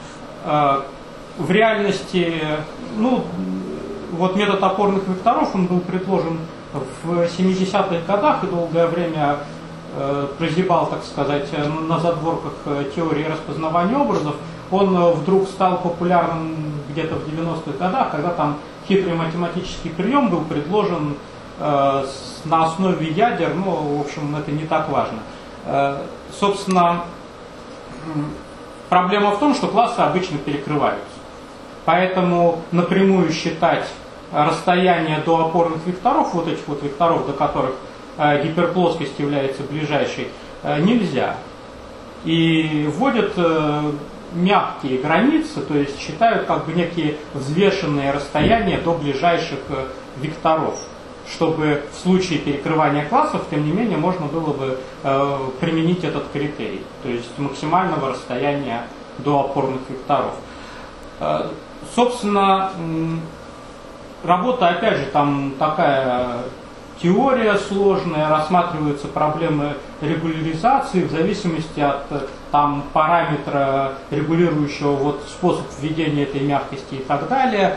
В реальности, ну, вот метод опорных векторов, он был предложен в семидесятых годах и долгое время э, прозябал, так сказать, на задворках теории распознавания образов. Он вдруг стал популярным где-то в девяностых годах, когда там хитрый математический прием был предложен э, с, на основе ядер, ну, в общем, это не так важно. Э, собственно, проблема в том, что классы обычно перекрываются. Поэтому напрямую считать расстояние до опорных векторов, вот этих вот векторов, до которых э, гиперплоскость является ближайшей, э, нельзя. И вводят э, мягкие границы, то есть считают как бы некие взвешенные расстояния до ближайших э, векторов, чтобы в случае перекрывания классов, тем не менее, можно было бы э, применить этот критерий, то есть максимального расстояния до опорных векторов. Э, собственно, работа, опять же, там такая теория сложная, рассматриваются проблемы регуляризации в зависимости от там, параметра, регулирующего вот, способ введения этой мягкости и так далее.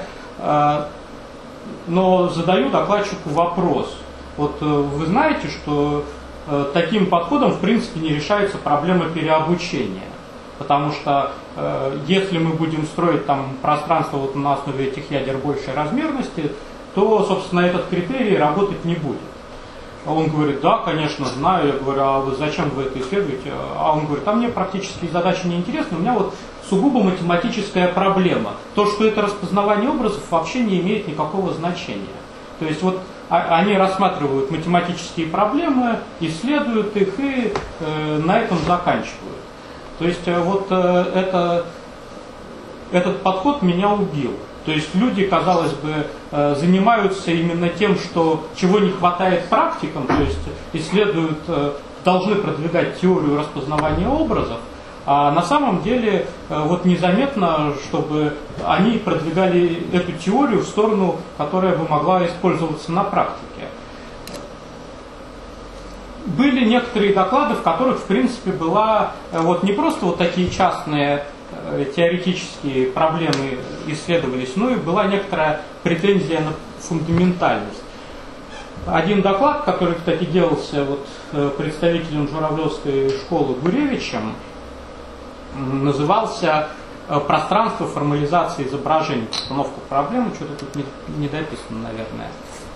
Но задаю докладчику вопрос. Вот вы знаете, что таким подходом в принципе не решается проблема переобучения. Потому что э, если мы будем строить там пространство вот на основе этих ядер большей размерности, то, собственно, этот критерий работать не будет. Он говорит, да, конечно, знаю. Я говорю, а вы зачем вы это исследуете? А он говорит, а мне практические задачи не интересны, у меня вот сугубо математическая проблема. То, что это распознавание образов, вообще не имеет никакого значения. То есть вот а, они рассматривают математические проблемы, исследуют их и э, на этом заканчивают. То есть вот это, этот подход меня убил. То есть люди, казалось бы, занимаются именно тем, что, чего не хватает практикам, то есть исследуют, должны продвигать теорию распознавания образов, а на самом деле вот незаметно, чтобы они продвигали эту теорию в сторону, которая бы могла использоваться на практике. Были некоторые доклады, в которых, в принципе, была вот не просто вот такие частные э, теоретические проблемы исследовались, но и была некоторая претензия на фундаментальность. Один доклад, который, кстати, делался вот, э, представителем Журавлевской школы Гуревичем, назывался «Пространство формализации изображений. Постановка проблемы». Что-то тут не, не дописано, наверное.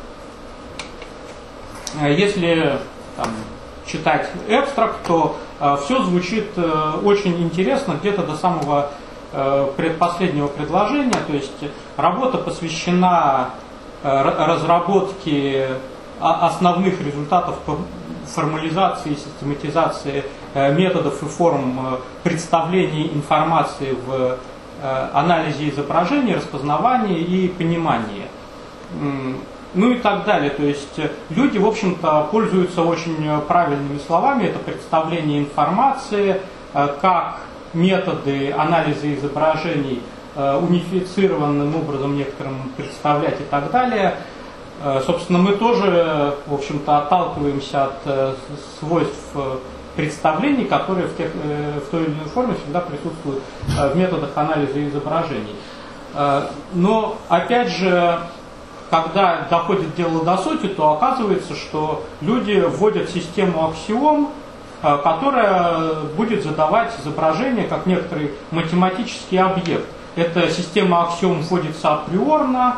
Если там, читать абстракт, то э, все звучит э, очень интересно, где-то до самого э, предпоследнего предложения. То есть работа посвящена э, разработке основных результатов по формализации и систематизации э, методов и форм э, представления информации в э, анализе изображений, распознавании и понимании. Ну и так далее. То есть люди, в общем-то, пользуются очень правильными словами. Это представление информации, как методы анализа изображений унифицированным образом некоторым представлять и так далее. Собственно, мы тоже, в общем-то, отталкиваемся от свойств представлений, которые в, тех, в той или иной форме всегда присутствуют в методах анализа изображений. Но, опять же, когда доходит дело до сути, то оказывается, что люди вводят систему аксиом, которая будет задавать изображение как некоторый математический объект. эта система аксиом вводится априорно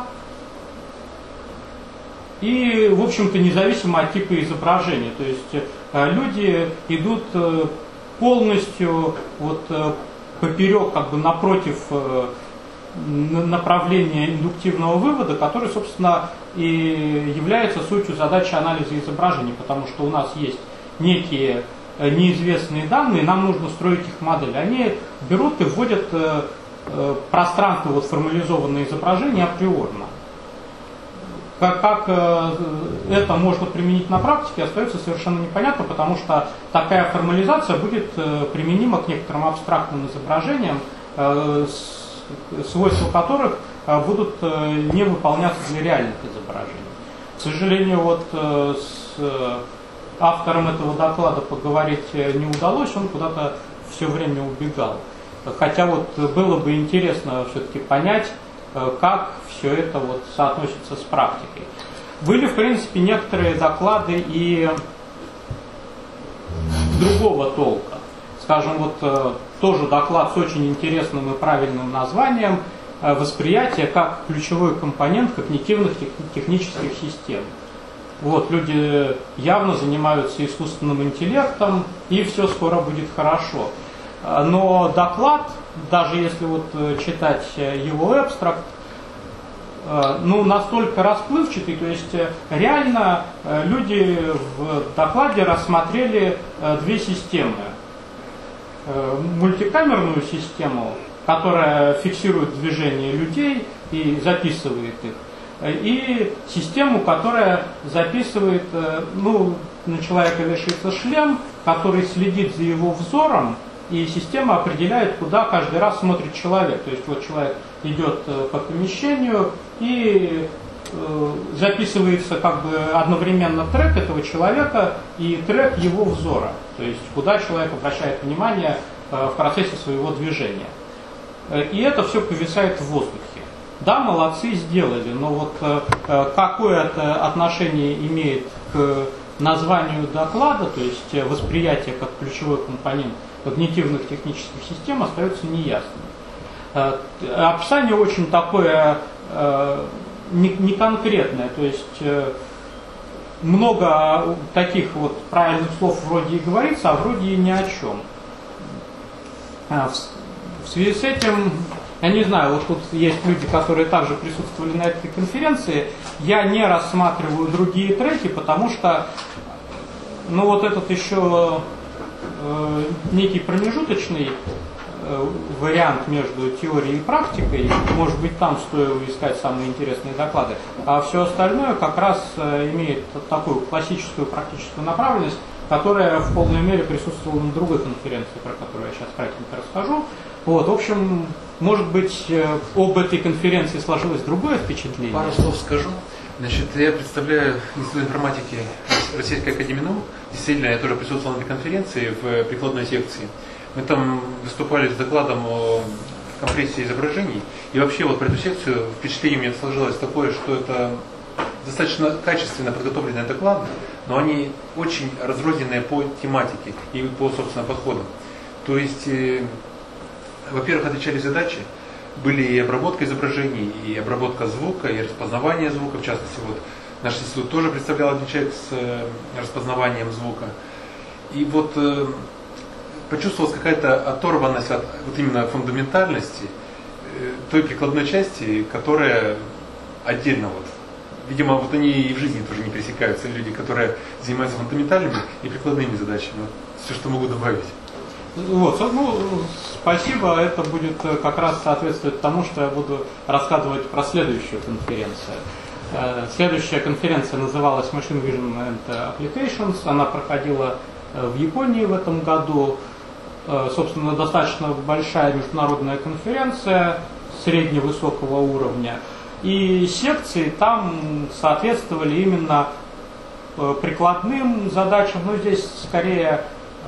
и, в общем-то, независимо от типа изображения. То есть люди идут полностью вот поперек, как бы напротив направления индуктивного вывода, который, собственно, и является сутью задачи анализа изображений, потому что у нас есть некие неизвестные данные, нам нужно строить их модель. Они берут и вводят пространство вот формализованное изображение априорно. Как, как это можно применить на практике, остается совершенно непонятно, потому что такая формализация будет применима к некоторым абстрактным изображениям, свойства которых будут не выполняться для реальных изображений. К сожалению, вот с автором этого доклада поговорить не удалось, он куда-то все время убегал. Хотя вот было бы интересно все-таки понять, как все это вот соотносится с практикой. Были, в принципе, некоторые доклады и другого толка. Скажем, вот тоже доклад с очень интересным и правильным названием «Восприятие как ключевой компонент когнитивных технических систем». Вот, люди явно занимаются искусственным интеллектом, и все скоро будет хорошо. Но доклад, даже если вот читать его абстракт, ну, настолько расплывчатый, то есть реально люди в докладе рассмотрели две системы. Мультикамерную систему, которая фиксирует движение людей и записывает их, и систему, которая записывает, ну, на человека вешается шлем, который следит за его взором, и система определяет, куда каждый раз смотрит человек. То есть вот человек идет по помещению, и э, записывается как бы одновременно трек этого человека и трек его взора. То есть куда человек обращает внимание э, в процессе своего движения. И это все повисает в воздухе. Да, молодцы, сделали, но вот э, какое это отношение имеет к названию доклада, то есть восприятие как ключевой компонент когнитивных технических систем, остается неясным. Э, описание очень такое э, неконкретное, то есть э, много таких вот правильных слов вроде и говорится, а вроде и ни о чем. Э, в, в связи с этим, я не знаю, вот тут есть люди, которые также присутствовали на этой конференции, я не рассматриваю другие треки, потому что, ну вот этот еще э, некий промежуточный э, вариант между теорией и практикой, может быть, там стоило искать самые интересные доклады, а все остальное как раз э, имеет такую классическую практическую направленность, которая в полной мере присутствовала на другой конференции, про которую я сейчас кратенько расскажу. Вот, в общем, может быть, об этой конференции сложилось другое впечатление? Пару слов скажу. Значит, я представляю Институт информатики Российской академии наук. Действительно, я тоже присутствовал на этой конференции в прикладной секции. Мы там выступали с докладом о компрессии изображений. И вообще вот про эту секцию впечатление у меня сложилось такое, что это достаточно качественно подготовленные доклады, но они очень разрозненные по тематике и по, собственно, подходам. То есть, э, во-первых, отличались задачи. Были и обработка изображений, и обработка звука, и распознавание звука. В частности, вот наш институт тоже представлял один человек с э, распознаванием звука. И вот э, почувствовалась какая-то оторванность от вот именно фундаментальности э, той прикладной части, которая отдельно вот. Видимо, вот они и в жизни тоже не пересекаются, люди, которые занимаются фундаментальными и прикладными задачами. Вот все, что могу добавить. Вот, ну, спасибо, это будет как раз соответствовать тому, что я буду рассказывать про следующую конференцию. Следующая конференция называлась Machine Vision and Applications, она проходила в Японии в этом году. Собственно, достаточно большая международная конференция средневысокого уровня. И секции там соответствовали именно прикладным задачам, но здесь скорее,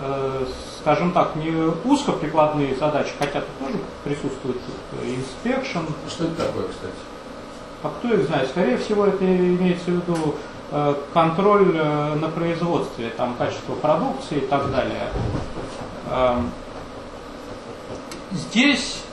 скажем так, не узкоприкладные задачи, хотя тут тоже присутствует inspection. Что это такое, кстати? А кто их знает? Скорее всего, это имеется в виду контроль на производстве, там качество продукции и так далее. Здесь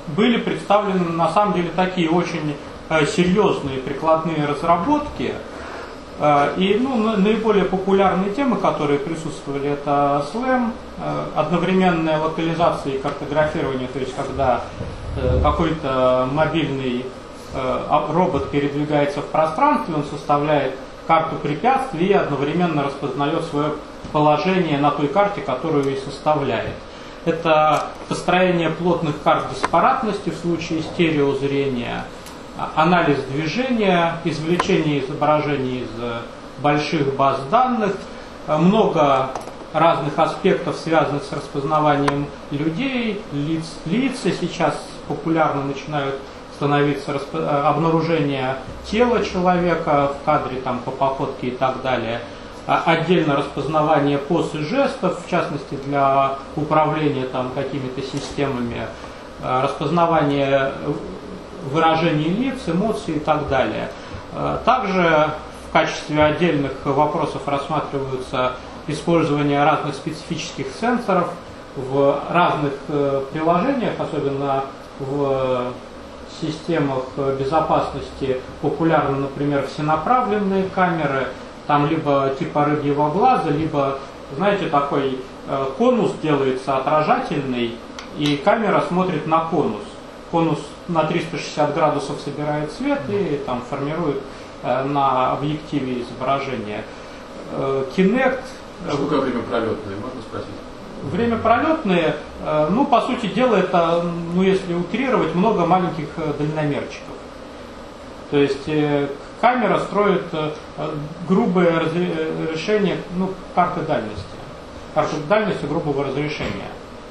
были представлены на самом деле такие очень серьезные прикладные разработки. И ну, наиболее популярные темы, которые присутствовали, это слэм, одновременная локализация и картографирование, то есть когда какой-то мобильный робот передвигается в пространстве, он составляет карту препятствий и одновременно распознает свое положение на той карте, которую и составляет. Это построение плотных карт диспаратности в случае стереозрения, анализ движения, извлечение изображений из больших баз данных, много разных аспектов, связанных с распознаванием людей, лиц, лица сейчас популярно начинают становиться обнаружение тела человека в кадре там, по походке и так далее. Отдельно распознавание поз и жестов, в частности для управления там, какими-то системами, распознавание выражений лиц, эмоций и так далее. Также в качестве отдельных вопросов рассматриваются использование разных специфических сенсоров в разных приложениях, особенно в системах безопасности популярны, например, всенаправленные камеры, там либо типа рыбьего глаза, либо, знаете, такой конус делается отражательный, и камера смотрит на конус. Конус на триста шестьдесят градусов собирает свет и там формирует на объективе изображение. Kinect. Сколько время пролетное, можно спросить? Время пролетное, ну, по сути дела, это, ну, если утрировать, много маленьких дальномерчиков. То есть камера строит грубое разрешение, ну, карты дальности. Карты дальности грубого разрешения.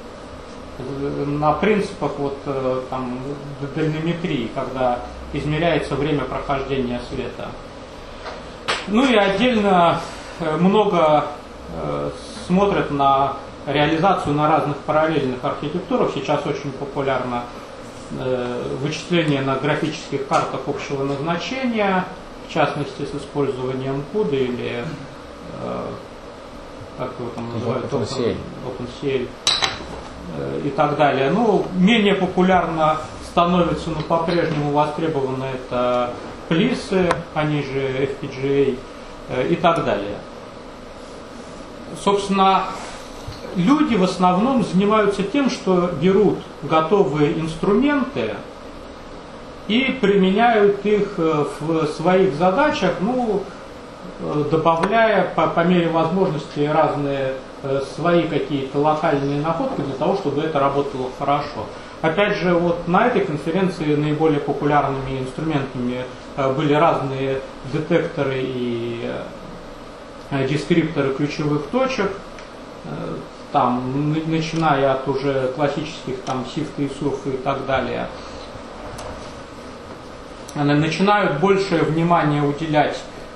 На принципах вот там дальнометрии, когда измеряется время прохождения света. Ну и отдельно много смотрят на реализацию на разных параллельных архитектурах. Сейчас очень популярно вычисление на графических картах общего назначения, в частности с использованием куда или как его там называют, OpenCL. OpenCL и так далее. Ну, менее популярно становится, но по-прежнему востребовано это плисы, они же эф пи джи эй и так далее. Собственно, люди в основном занимаются тем, что берут готовые инструменты и применяют их в своих задачах, ну, добавляя по, по мере возможности разные свои какие-то локальные находки для того, чтобы это работало хорошо. Опять же, вот на этой конференции наиболее популярными инструментами были разные детекторы и дескрипторы ключевых точек, там, начиная от уже классических там сифта и сурфа и так далее. Начинают большее внимание уделять,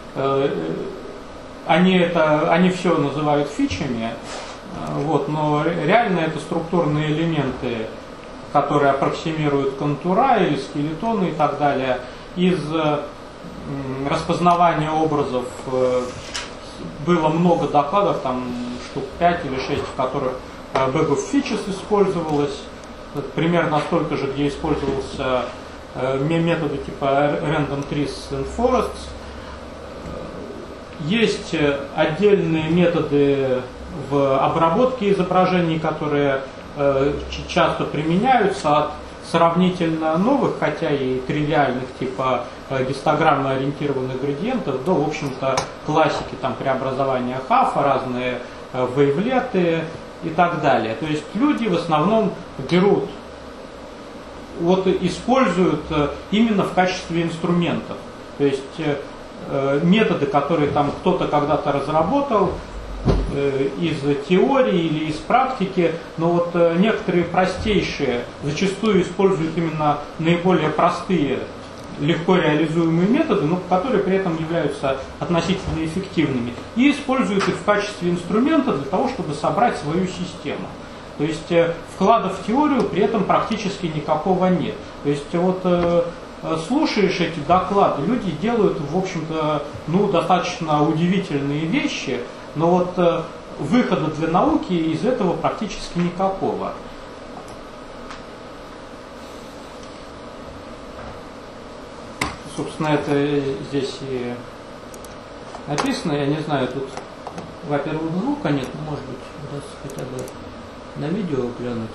они, это, они все называют фичами, вот, но реально это структурные элементы, которые аппроксимируют контура или скелетоны и так далее. Из распознавания образов было много докладов, там штук пять или шесть, в которых bag of features использовалось, примерно столько же, где использовался методы типа random trees and forests. Есть отдельные методы в обработке изображений, которые часто применяются, от сравнительно новых, хотя и тривиальных, типа гистограммно ориентированных градиентов, до, в общем-то, классики там, преобразования хафа, разные вейвлеты и так далее. То есть люди в основном берут, вот используют именно в качестве инструментов. То есть методы, которые там кто-то когда-то разработал из теории или из практики, но вот некоторые простейшие зачастую используют именно наиболее простые, легко реализуемые методы, но которые при этом являются относительно эффективными, и используют их в качестве инструмента для того, чтобы собрать свою систему. То есть вклада в теорию при этом практически никакого нет. То есть вот слушаешь эти доклады, люди делают, в общем-то, ну, достаточно удивительные вещи, но вот выхода для науки из этого практически никакого. собственно, это здесь и написано. Я не знаю, тут, во-первых, звука нет, но, может быть, удастся хотя бы на видео глянуть.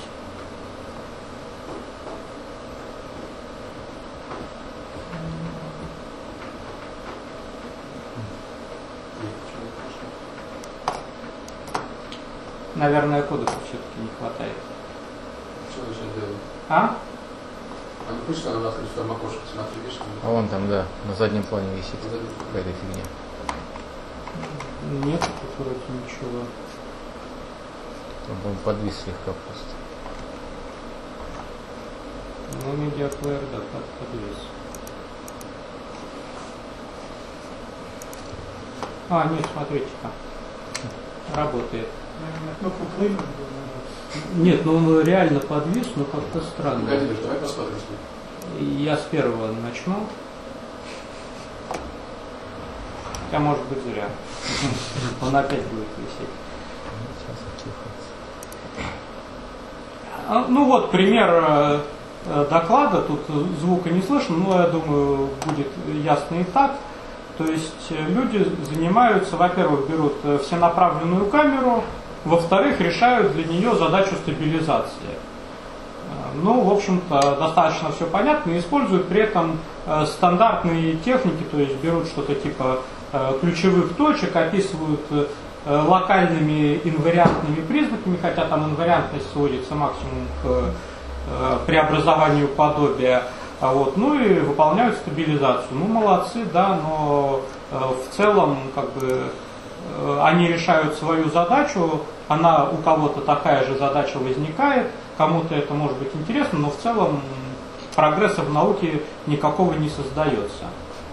Наверное, кодекса все-таки не хватает. Что вы сейчас делаете? А? А не хочешь, что на нас в своем окошке смотри, видишь? А вон там, да, на заднем плане висит какая-то фигня. Нет, тут вроде ничего. Он, по-моему, подвис слегка просто. Ну, медиаплеер, да, под, подвис. А, нет, смотрите-ка. Работает. На кнопку play надо было нажать. Нет, ну он реально подвис, но как-то странно. Владимир, давай посмотрим. Я с первого начну. Хотя, может быть, зря. Он опять будет висеть. Ну вот, пример доклада. Тут звука не слышно, но я думаю, будет ясно и так. То есть люди занимаются, во-первых, берут всенаправленную камеру, во-вторых, решают для нее задачу стабилизации. Ну, в общем-то, достаточно все понятно, и используют при этом стандартные техники, то есть берут что-то типа ключевых точек, описывают локальными инвариантными признаками, хотя там инвариантность сводится максимум к преобразованию подобия. Вот, ну и выполняют стабилизацию. Ну, молодцы, да, но в целом, как бы, они решают свою задачу, она у кого-то такая же задача возникает, кому-то это может быть интересно, но в целом прогресса в науке никакого не создается.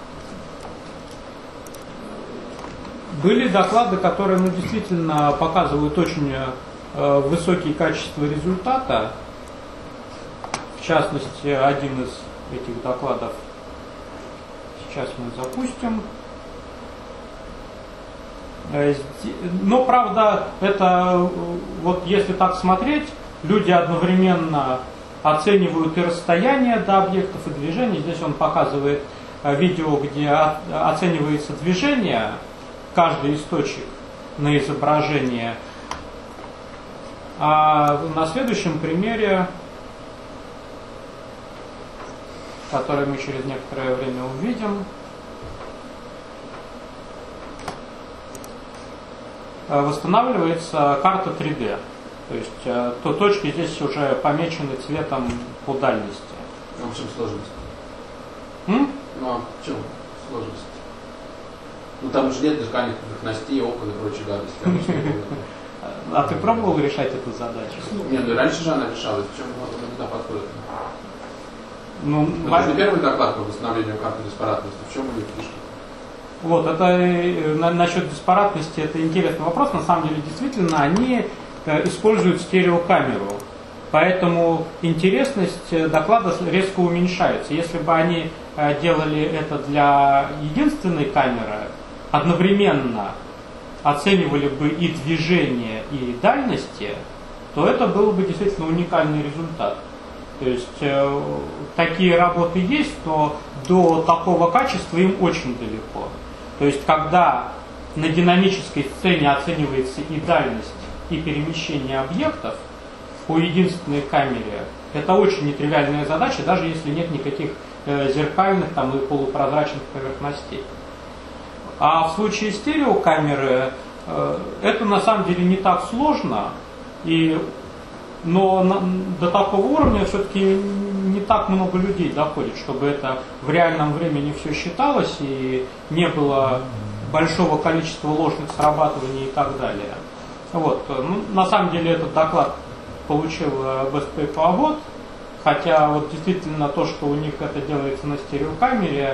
Были доклады, которые, ну, действительно показывают очень э, высокие качества результата. В частности, один из этих докладов сейчас мы запустим. Но, правда, это, вот если так смотреть, люди одновременно оценивают и расстояние до объектов, и движение. Здесь он показывает видео, где оценивается движение, каждый из точек на изображение. А на следующем примере, который мы через некоторое время увидим, восстанавливается карта три дэ. То есть то точки здесь уже помечены цветом по дальности. А в чем сложность? М? Ну а в чем сложность? Ну там же нет дыхания, поверхностей, окон и прочей гадости. А ты пробовал решать эту задачу? Нет, ну раньше же она решалась. В чем она туда подходит? Ну, это же первый доклад по восстановлению карты диспаратности. В чем у них фишки? Вот, это насчет диспаратности, это интересный вопрос. На самом деле, действительно, они используют стереокамеру. Поэтому интересность доклада резко уменьшается. Если бы они делали это для единственной камеры, одновременно оценивали бы и движение, и дальности, то это был бы действительно уникальный результат. То есть э, такие работы есть, но до такого качества им очень далеко. То есть когда на динамической сцене оценивается и дальность, и перемещение объектов по единственной камере, это очень нетривиальная задача, даже если нет никаких э, зеркальных там, и полупрозрачных поверхностей. А в случае стереокамеры э, это на самом деле не так сложно, и, но на, до такого уровня все-таки не так много людей доходит, чтобы это в реальном времени все считалось и не было большого количества ложных срабатываний и так далее. Вот. Ну, на самом деле этот доклад получил Best Paper Award, хотя вот действительно то, что у них это делается на стереокамере,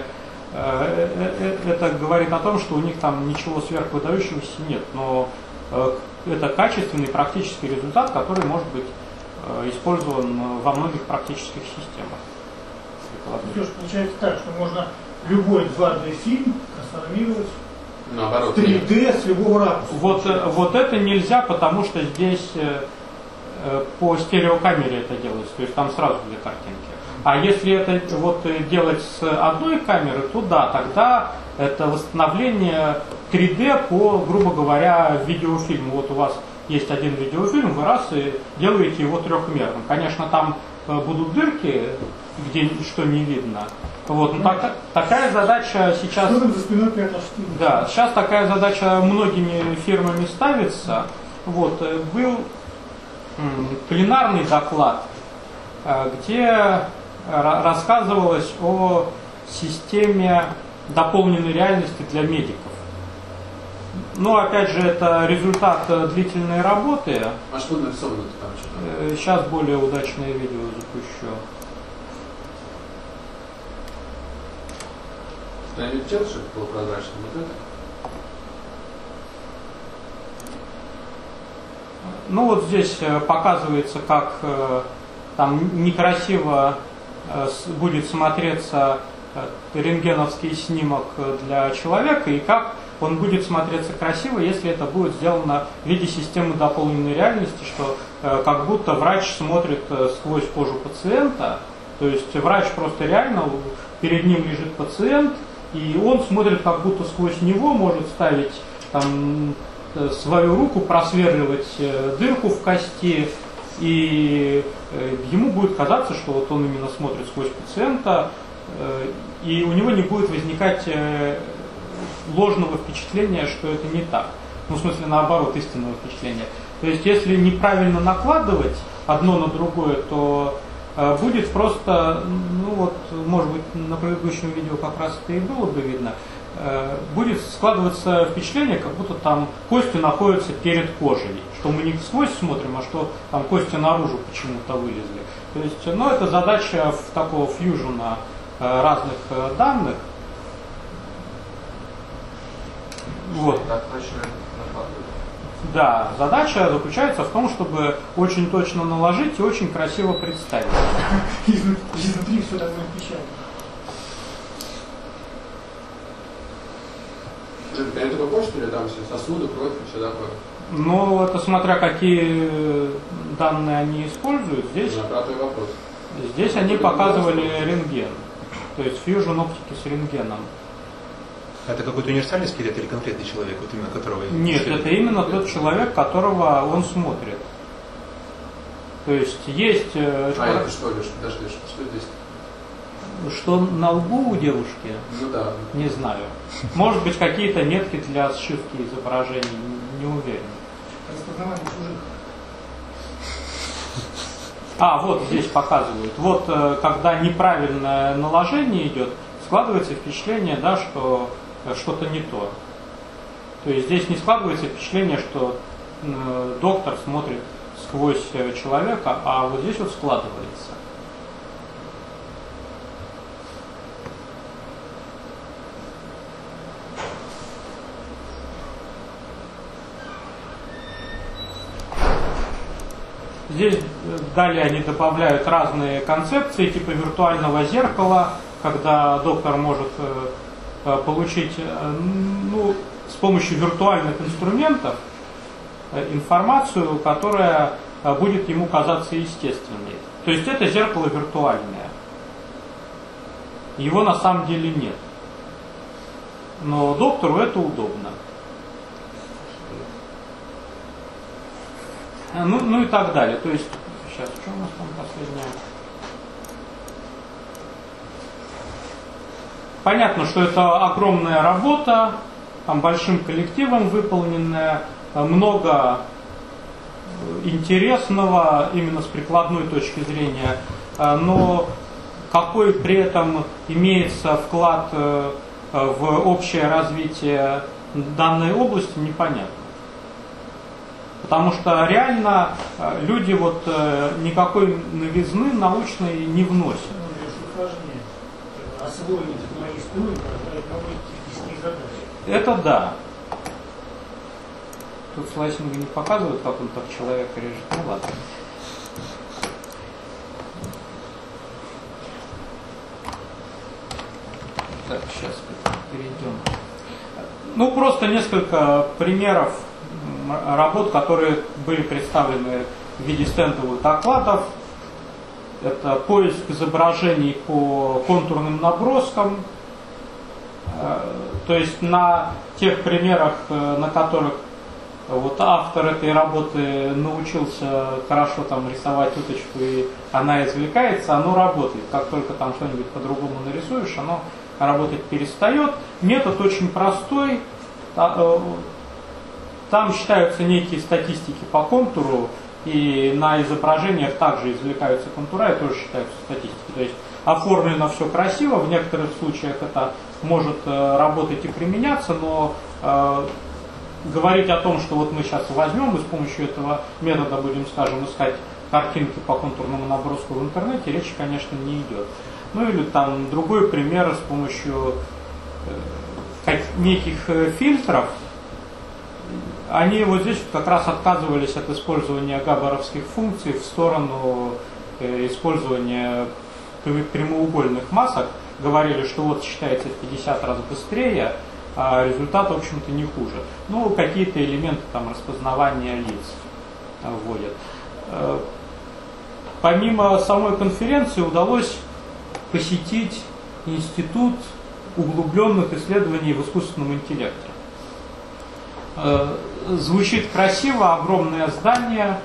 это говорит о том, что у них там ничего сверхвыдающегося нет, но это качественный практический результат, который может быть использован во многих практических системах. Слушай, получается так, что можно любой два дэ фильм трансформировать наоборот, в три дэ с любого ракурса. Вот, вот это нельзя, потому что здесь по стереокамере это делается, то есть там сразу две картинки. А если это вот делать с одной камеры, то да, тогда это восстановление три дэ по, грубо говоря, видеофильму. Вот у вас есть один видеофильм, вы раз и делаете его трехмерным. Конечно, там будут дырки, где что не видно. Вот, но так, такая задача сейчас. Да, сейчас такая задача многими фирмами ставится. Вот, был пленарный доклад, где рассказывалось о системе дополненной реальности для медиков. Но опять же, это результат длительной работы. А что нарисовано там? Что-то? Сейчас более удачное видео запущу. Я не хотел, чтобы было прозрачно. Вот это? Ну вот здесь показывается, как там некрасиво будет смотреться рентгеновский снимок для человека и как он будет смотреться красиво, если это будет сделано в виде системы дополненной реальности, что как будто врач смотрит сквозь кожу пациента, то есть врач просто реально, перед ним лежит пациент, и он смотрит как будто сквозь него, может ставить там свою руку, просверливать дырку в кости, и ему будет казаться, что вот он именно смотрит сквозь пациента, и у него не будет возникать ложного впечатления, что это не так. Ну, в смысле, наоборот, истинного впечатления. То есть, если неправильно накладывать одно на другое, то э, будет просто, ну вот, может быть, на предыдущем видео как раз это и было бы видно, э, будет складываться впечатление, как будто там кости находятся перед кожей, что мы не сквозь смотрим, а что там кости наружу почему-то вылезли. То есть, ну, это задача в такого фьюжена э, разных э, данных. Вот. Да, задача заключается в том, чтобы очень точно наложить и очень красиво представить. Изнутри все так печально. Это только почта или там все сосуды, кровь и все такое? Ну, это смотря какие данные они используют. Здесь, вопрос. Здесь они показывали рентген. То есть фьюжн оптики с рентгеном. Это какой-то универсальный скелет или конкретный человек, вот именно которого... Нет, это именно тот человек, которого он смотрит. То есть есть... А это что, Леша, подожди, что, что здесь? Что на лбу у девушки? Ну да. Не знаю. Может быть, какие-то метки для сшивки изображений, не уверен. Распознавание чужих. А, вот здесь показывают. Вот когда неправильное наложение идет, складывается впечатление, да, что что-то не то. То есть здесь не складывается впечатление, что э, доктор смотрит сквозь человека, а вот здесь вот складывается. Здесь далее они добавляют разные концепции, типа виртуального зеркала, когда доктор может э, получить э, ну, с помощью виртуальных инструментов э, информацию, которая э, будет ему казаться естественной. То есть это зеркало виртуальное. Его на самом деле нет. Но доктору это удобно. Ну, ну и так далее. То есть, сейчас, что у нас там последнее? Понятно, что это огромная работа, там большим коллективом выполненная, много интересного именно с прикладной точки зрения, но какой при этом имеется вклад в общее развитие данной области, непонятно. Потому что реально люди вот никакой новизны научной не вносят. Освоили технологическую уровень, новые технические задачи. Это да. Тут слайсинга не показывают, как он так человека режет. Ну ладно. Так, сейчас перейдем. Ну, просто несколько примеров работ, которые были представлены в виде стендовых докладов. это поиск изображений по контурным наброскам. То есть на тех примерах, на которых вот автор этой работы научился хорошо там рисовать уточку, и она извлекается, оно работает. Как только там что-нибудь по-другому нарисуешь, оно работать перестает. Метод очень простой. Там считаются некие статистики по контуру, и на изображениях также извлекаются контура и тоже считаются статистики. То есть оформлено все красиво, в некоторых случаях это может э, работать и применяться, но э, говорить о том, что вот мы сейчас возьмем и с помощью этого метода будем, скажем, искать картинки по контурному наброску в интернете, речи, конечно, не идет. Ну или там другой пример с помощью э, как, неких э, фильтров. Они вот здесь как раз отказывались от использования габаровских функций в сторону э, использования прямоугольных масок. Говорили, что вот считается в пятьдесят раз быстрее, а результат, в общем-то, не хуже. Ну, какие-то элементы там распознавания лиц вводят. Э, помимо самой конференции удалось посетить Институт углубленных исследований в искусственном интеллекте. Звучит красиво, огромное здание.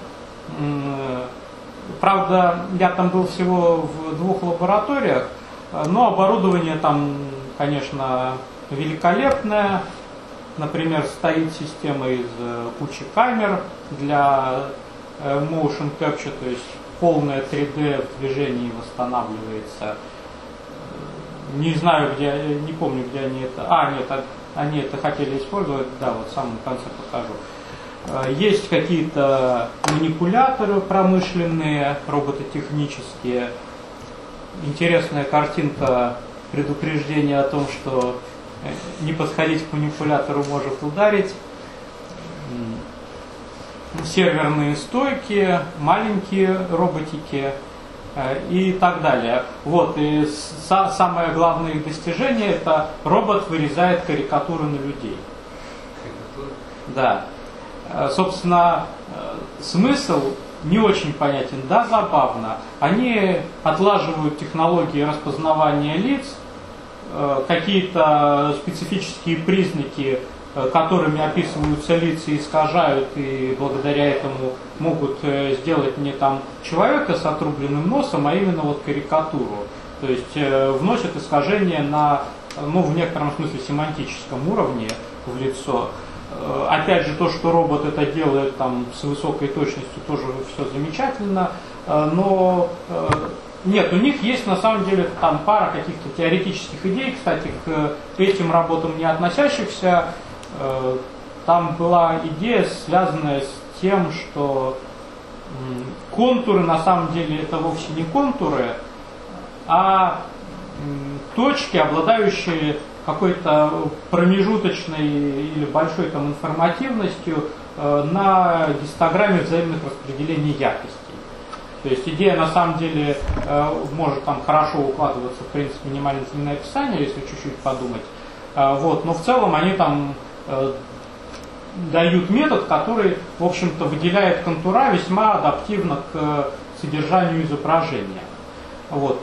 Правда, я там был всего в двух лабораториях, но оборудование там, конечно, великолепное. Например, стоит система из кучи камер для motion capture, то есть полное три дэ в движении восстанавливается. Не знаю, где, не помню, где они это... А, нет, они это хотели использовать, да, вот в самом конце покажу. Есть какие-то манипуляторы промышленные, робототехнические. Интересная картинка, предупреждение о том, что не подходить к манипулятору может ударить. Серверные стойки, маленькие роботики и так далее. Вот, и са- самое главное их достижение — это робот вырезает карикатуры на людей. Карикатуры? Да. Собственно, смысл не очень понятен, да, забавно. Они отлаживают технологии распознавания лиц, какие-то специфические признаки, которыми описываются лица, искажают, и благодаря этому могут сделать не там человека с отрубленным носом, а именно вот карикатуру. То есть вносят искажения на, ну, в некотором смысле семантическом уровне в лицо. Опять же, то, что робот это делает там с высокой точностью, тоже все замечательно, но нет, у них есть на самом деле там пара каких-то теоретических идей, кстати, к этим работам не относящихся. Там была идея, связанная с тем, что контуры на самом деле это вовсе не контуры, а точки, обладающие какой-то промежуточной или большой там информативностью на гистограмме взаимных распределений яркостей. То есть идея на самом деле может там хорошо укладываться в принцип минимальное длинное описание, если чуть-чуть подумать. Вот, но в целом они там дают метод, который, в общем-то, выделяет контура весьма адаптивно к содержанию изображения. Вот.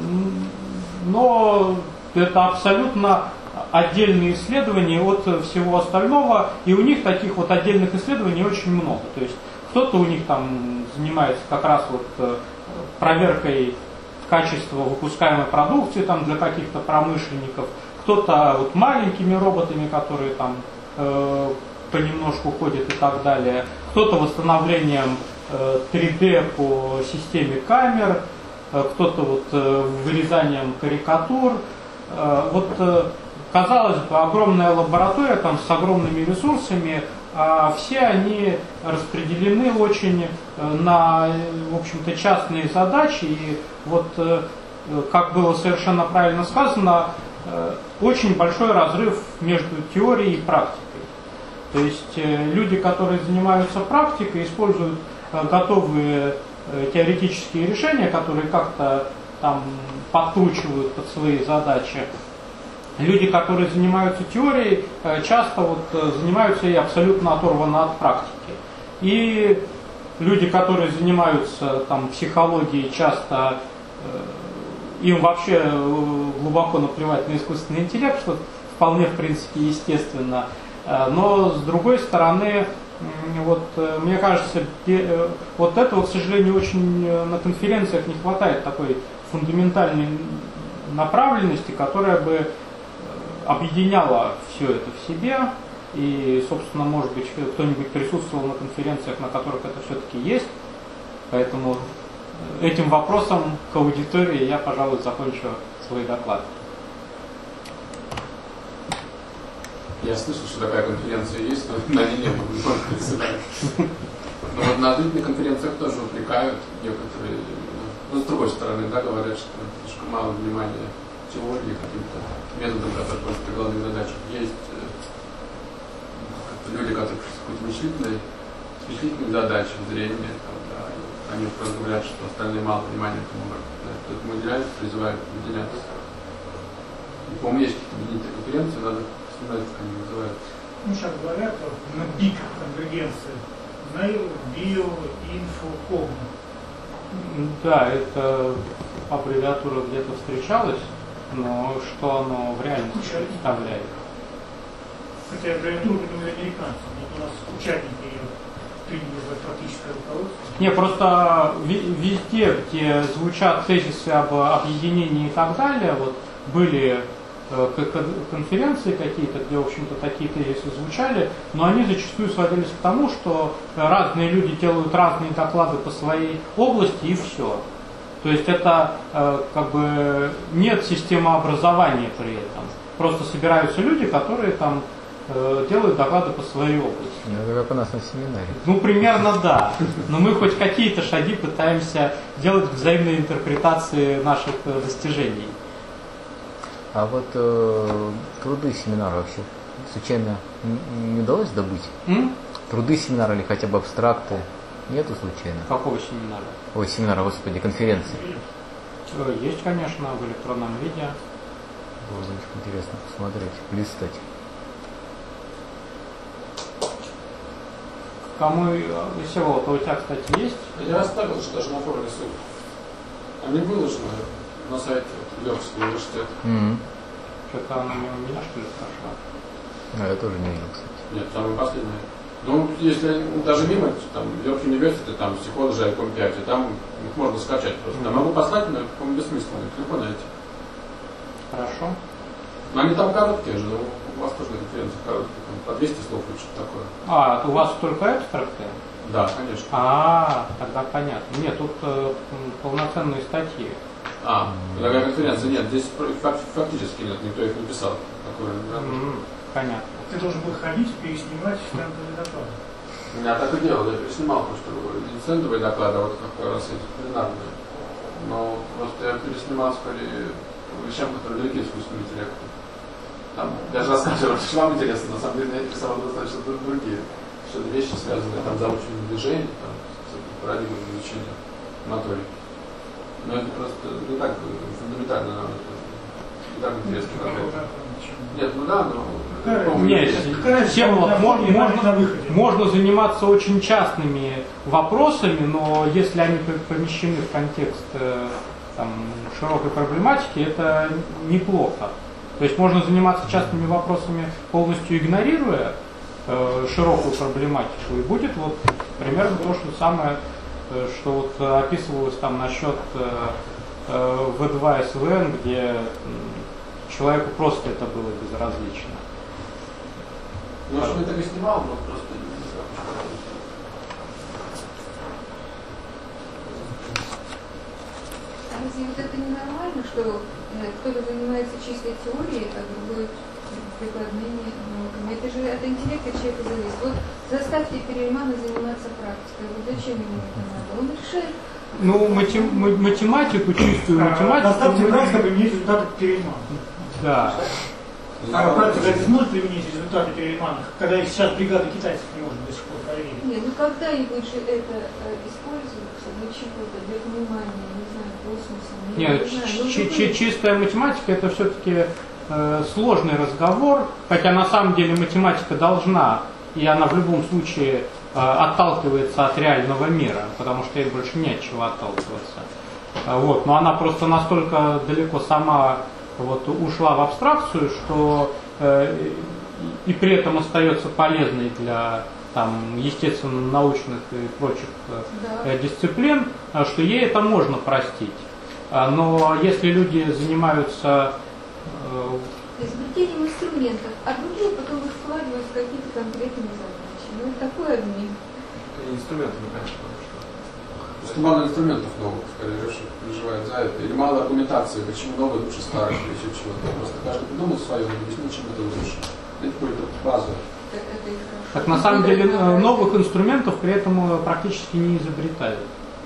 Но это абсолютно отдельные исследования от всего остального, и у них таких вот отдельных исследований очень много. То есть кто-то у них там занимается как раз вот проверкой качества выпускаемой продукции там для каких-то промышленников, кто-то вот маленькими роботами, которые там э, понемножку ходят и так далее, кто-то восстановлением э, три дэ по системе камер, э, кто-то вот э, вырезанием карикатур. Э, вот э, казалось бы, огромная лаборатория там с огромными ресурсами, а все они распределены очень на, в общем-то, частные задачи, и вот, э, как было совершенно правильно сказано, очень большой разрыв между теорией и практикой. То есть люди, которые занимаются практикой, используют готовые теоретические решения, которые как-то там подкручивают под свои задачи. Люди, которые занимаются теорией, часто вот занимаются и абсолютно оторваны от практики. И люди, которые занимаются там психологией, часто им вообще глубоко наплевать на искусственный интеллект, что вполне, в принципе, естественно. Но, с другой стороны, вот, мне кажется, вот этого, к сожалению, очень на конференциях не хватает такой фундаментальной направленности, которая бы объединяла все это в себе. И, собственно, может быть, кто-нибудь присутствовал на конференциях, на которых это все-таки есть. Поэтому этим вопросом к аудитории я, пожалуй, закончу свой доклад. Я слышал, что такая конференция есть, но на ней не было председателя. Но вот на длительных конференциях тоже упрекают некоторые, ну, с другой стороны, да, говорят, что слишком мало внимания теории, каким-то методам, которые просто при главных задачах есть. Люди, которые с какой-то вычислительной, вычислительной задачей, зрения, там, да, они просто говорят, что остальные мало внимания этому этому уделяют, призывают выделяться. И, по-моему, есть какие-то объединительные конференции, надо вспоминать, как они называются. Ну, сейчас говорят, на БИК конвергенции, знаю, био, инфо, ком. Да, это аббревиатура где-то встречалась, но что оно в реальности представляет? Хотя аббревиатуру придумали американцы, у нас участники ее приняли в практическое руководство. Не, просто везде, где звучат тезисы об объединении и так далее, вот были конференции какие-то, где, в общем-то, такие тезисы звучали, но они зачастую сводились к тому, что разные люди делают разные доклады по своей области и все. То есть это как бы нет системообразования при этом. Просто собираются люди, которые там делают доклады по своей области. Это как у нас на семинаре. Ну, примерно да. Но мы хоть какие-то шаги пытаемся делать к взаимной интерпретации наших достижений. А вот э, труды семинара вообще случайно не удалось добыть? М? Труды семинара или хотя бы абстракты нету случайно? Какого семинара? Ой, семинара, господи, конференции. Есть, конечно, в электронном виде. Было бы очень интересно посмотреть, полистать. Кому из всего, то у тебя, кстати, есть? Я оставил, что даже на форуме ссылку. Они выложены на сайте Йоркского университета. Mm-hmm. Что-то она мимо меня, что ли, прошла? А, я тоже не видел, кстати. Нет, самое последнее. Ну, если даже мимо, там, Йорк университета, там, Psychology ай ком пять, и там их можно скачать просто. Mm-hmm. Я могу послать, но это, по-моему, бессмысленно, их легко найти. Хорошо. Но они там короткие же, но у вас тоже на конференции короткие, там, по двести слов или что-то такое. А, у вас только экстракты? Да, конечно. А, тогда понятно. Нет, тут э, полноценные статьи. А, такая конференция нет, здесь фактически нет, никто их не писал. Такое, mm, понятно. Ты должен был ходить, переснимать стендовые доклады. Я так и делал, я переснимал, потому что не стендовые доклады, а вот как раз эти пленарные. Но просто я переснимал скорее вещам, которые далеки искусственному интеллекту. Там даже рассказывал, что вам интересно, на самом деле я писал достаточно другие. Что-то вещи связанные там заучиванием движений, там, с парадигмой изучения моторики. Но это просто не так фундаментально, не так интересно. Нет, ну да, но... Нет, Всеволод, можно, можно, можно заниматься очень частными вопросами, но если они помещены в контекст там, широкой проблематики, это неплохо. То есть можно заниматься частными вопросами, полностью игнорируя э, широкую проблематику, и будет вот примерно то же самое, э, что вот описывалось там насчет э, э, ви два эс ви эн, где э, человеку просто это было безразлично. Ну, что я так и снимал, но просто не знаю. А разве вот это ненормально, что кто-то занимается чистой теорией, а другой прикладными науками? Это же от интеллекта человека зависит. Вот заставьте Перельмана заниматься практикой. Вот зачем ему это надо? Он решает. Ну, матем, математику, чистую математику... Заставьте практику применить результаты Перельмана. Да. А практика не сможет применить результаты Перельмана, когда их сейчас бригада китайцев не может до сих пор проверить? Нет, ну когда-нибудь же это используется для чего-то, для внимания, не знаю, космоса. Нет, не ч- ч- чистая математика это все-таки э, сложный разговор, хотя на самом деле математика должна, и она в любом случае отталкивается от реального мира, потому что ей больше не от чего отталкиваться. Вот. Но она просто настолько далеко сама вот, ушла в абстракцию, что э, и при этом остается полезной для там, естественно-научных и прочих э, дисциплин, что ей это можно простить. Но если люди занимаются э, изобретением инструментов, а другие потом их вкладывают в какие-то конкретные задачи. Ну, это такой обмен. Это не инструментами, конечно, потому что... Просто мало инструментов новых, скорее, что переживает за это. Или мало аргументации, почему новое лучше старых, или еще чего-то. Просто каждый придумал свое, но объяснил, чем это лучше. Это какой-то базовый. Так на самом деле новых инструментов при этом практически не изобретают.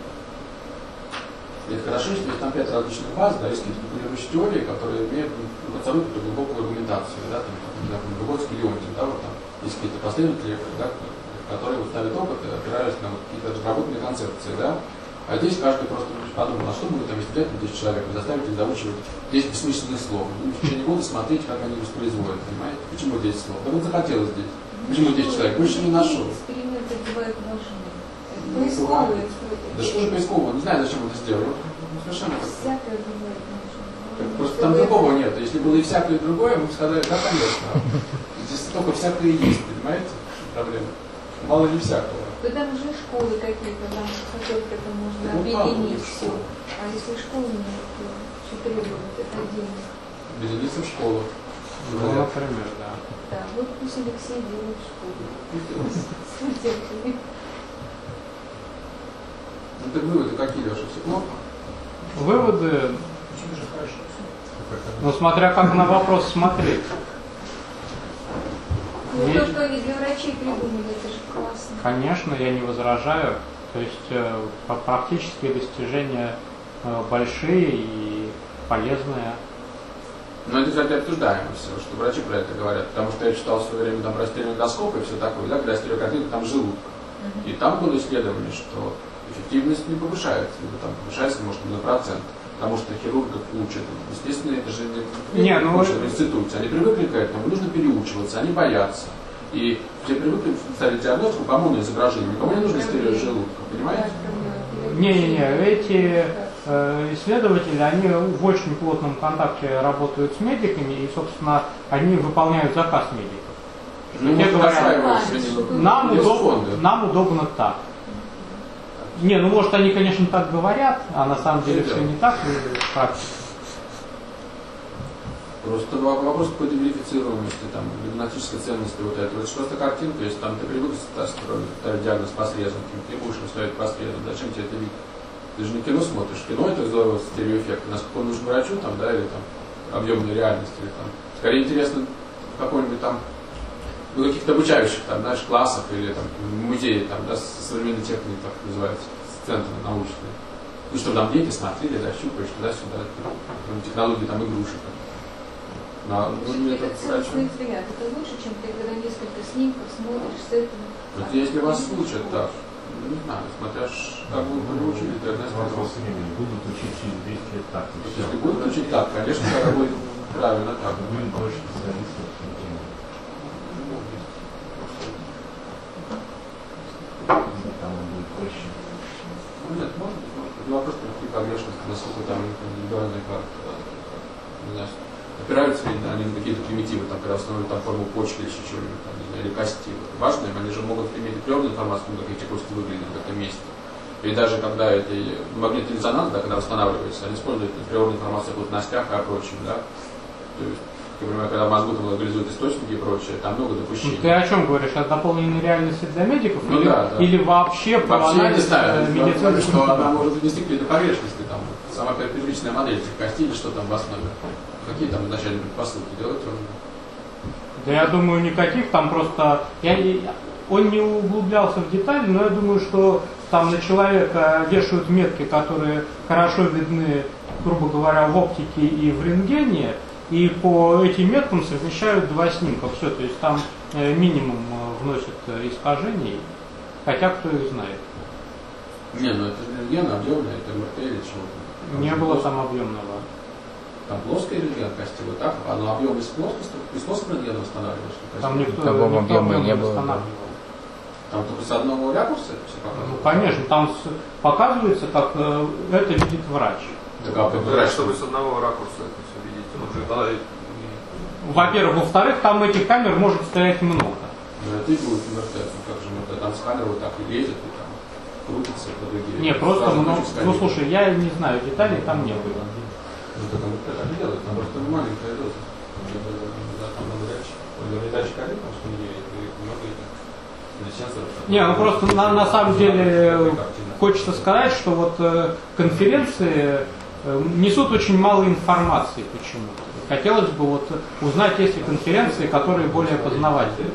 И это хорошо, если есть там пять различных баз, да, есть какие-то популирующие теории, которые имеют абсолютно глубокую аргументацию, да, там, например, Выгодский, Леонтьев, да, вот там есть какие-то последователи, да, которые вот ставят опыт, опираясь на вот какие-то разработанные концепции, да. А здесь каждый просто подумал, а что будет там, если взять десять человек и заставить их заучивать десять бессмысленных слов. Ну, в течение года смотреть, как они воспроизводят, понимаете? Почему десять слов? Да вот захотелось здесь. Почему десять человек? Больше не нашел. Эксперименты бывают важны. Ну, да что же поискового? Не знаю, зачем это сделали. Ну, совершенно как-то. Всякое бывает важно. Просто там другого нет. Если было и всякое другое, мы бы сказали, да, конечно. Здесь только всякое есть, понимаете? Проблема. Мало ли всякого. Да там уже школы какие-то, там хотят это можно Ну, объединить там, все. А если школы нет, то что требует это денег? Объединиться в школу. Ну, например, да. Да, вот пусть Алексей делает школу. Смотрите. Ну так выводы какие, Леша, все плохо? Выводы, Почему же хорошо? ну смотря как на вопрос смотреть. Ну, Есть- то, что они для врачей придумали, это же классно. Конечно, я не возражаю. То есть э, по- практические достижения э, большие и полезные. Но это, кстати, обсуждаемо все, что врачи про это говорят. Потому что я читал в свое время там про стереоскоп и все такое, да, когда стереокартинка, там желудка. И там было исследование, что эффективность не повышается, либо там повышается, может, на процент. Потому что хирургов учат. Естественно, это же не, Не, ну, учат в институте. Они привыкли к этому, нужно переучиваться, они боятся. И все привыкли ставить диагностику по моноизображению. Никому не нужно стереожелудка, понимаете? Не-не-не, эти э, исследователи, они в очень плотном контакте работают с медиками, и, собственно, они выполняют заказ медиков. Ну, Те вот говорят, осваиваются, нам, без удоб- фонда. нам удобно так. Не, ну может они, конечно, так говорят, а на самом деле Все все верно. не так в практике. Просто вопрос какой-то верифицируемости, там, генетической ценности вот этого. Это же просто картинка, если там ты привык ставить диагноз по срезам, ты будешь его ставить по срезам, зачем тебе это видеть? Ты же не кино смотришь, кино это здорово, стереоэффект, насколько он нужен врачу, там, да, или там объемной реальности, или там. Скорее интересно в какой-нибудь там, ну, каких-то обучающих, там, знаешь, классах или там в музее, там, да, современной техники, так называется, центры научные. Ну, чтобы там дети смотрели, да, щупаешь, туда-сюда, там, технологии там игрушек. Но, ну, Это это целостный врач. взгляд. Это лучше, чем ты когда несколько снимков смотришь с этого. Вот если вас учат, так, ну, не знаю, смотря ж, как вы приучили, то одна Вопрос времени. Будут учить через десять лет так. и всё. Если будут учить так, конечно, тогда будет правильно так. Будет больше специалистов. Там он будет проще. Ну, нет, может быть, может быть. Ну, вопрос про какие погрешности, насколько там индивидуальные карты, не знаю, опираются ли они на какие-то примитивы, там, когда установили там форму почки или еще чего-нибудь, там, не знаю, или кости. Важно, они же могут иметь определенную информацию, как эти кости выглядят в этом месте. Или даже когда это магнитный резонанс, да, когда восстанавливается, они используют природную информацию о плотностях и о прочем, да. То есть, например, когда в мозгу там локализуют источники и прочее, там много допущений. Ну, ты о чем говоришь? О дополненной реальности для медиков? Ну, или, да, да. или вообще про Вообще не анализ знаю, э, я говорю, что она медицины? может внести какие-то погрешности, там, сама первичная модель этих костей или что там в основе. Какие там изначальные предпосылки делать он? Да я думаю, никаких, там просто... Я, не- он не углублялся в детали, но я думаю, что там на человека вешают метки, которые хорошо видны, грубо говоря, в оптике и в рентгене, и по этим меткам совмещают два снимка. Все, то есть там э, минимум э, вносят э, искажений, хотя кто их знает. Не, ну это же рентген объемный, это эм эр тэ или чего-то. Не было там объемного. Там плоская рентген кости, вот так, а ну объем из плоскости, из плоского рентгена восстанавливаешь. Там никто, Такого никто объема объем не было, восстанавливал. Там Там только с одного ракурса это все Ну, показывается? конечно, там с- показывается, как э, это видит врач. Так, а Ну, врач, чтобы с одного ракурса это все видеть. Ну, тогда и- Во-первых. Во-вторых, там этих камер может стоять много. Ну, это и будет вертеться, ну, как же, ну, там сканер вот так и лезет, и там крутится по дуге. Не, просто, Сразу ну, ночью ну сканер. слушай, я не знаю, деталей там не было. Ну, это там так и делают, там просто маленькая доза. Да, там надо дальше. Датчик один, потому что не много этих сенсоров. Не, ну просто на, на самом деле хочется сказать, что вот э, конференции э, несут очень мало информации почему-то. Хотелось бы вот узнать, есть ли конференции, которые более познавательные.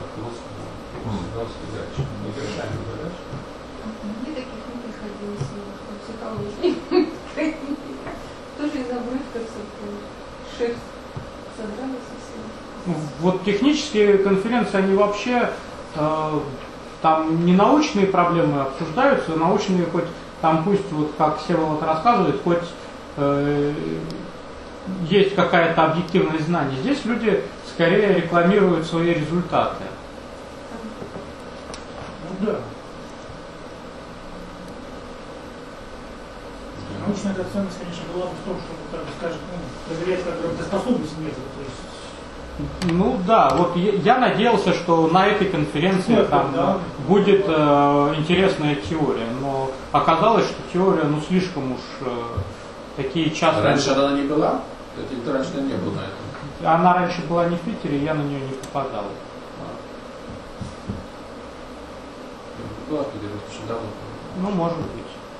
Мне таких не приходилось в психологии. Тоже из обрывков шерсть содрали совсем. Вот технические конференции, они вообще э, там не научные проблемы обсуждаются, научные хоть там пусть, вот как Всеволод рассказывает, хоть э, есть какая-то объективность знаний. Здесь люди скорее рекламируют свои результаты. Ну да. Научная эта ценность, конечно, была бы в том, чтобы, как бы, скажем, ну, проверять как работоспособность метода. То есть Ну да, вот я, я надеялся, что на этой конференции Нет, там да. будет э, интересная теория, но оказалось, что теория ну слишком уж э, такие А частные. раньше она не была? Это раньше не было на этом. Она раньше была не в Питере, я на нее не попадал. Была в Питере, очень давно. Ну, может быть.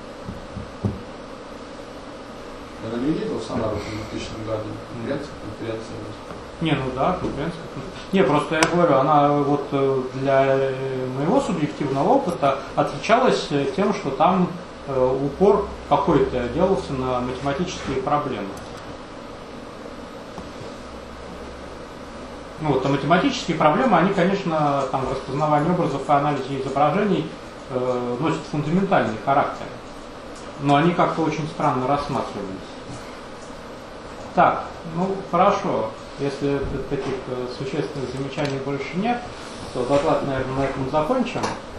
Я не видел в Самаре в двухтысячном году. Конференция, конференция. Не, ну да, конференция. Не, просто я говорю, она вот э, для э, моего субъективного опыта отличалась э, тем, что там э, упор какой-то делался на математические проблемы. Ну вот, а математические проблемы, они, конечно, там в распознавании образов и анализе изображений э, носят фундаментальный характер. Но они как-то очень странно рассматривались. Так, ну хорошо. Если таких э, существенных замечаний больше нет, то доклад, наверное, на этом закончим.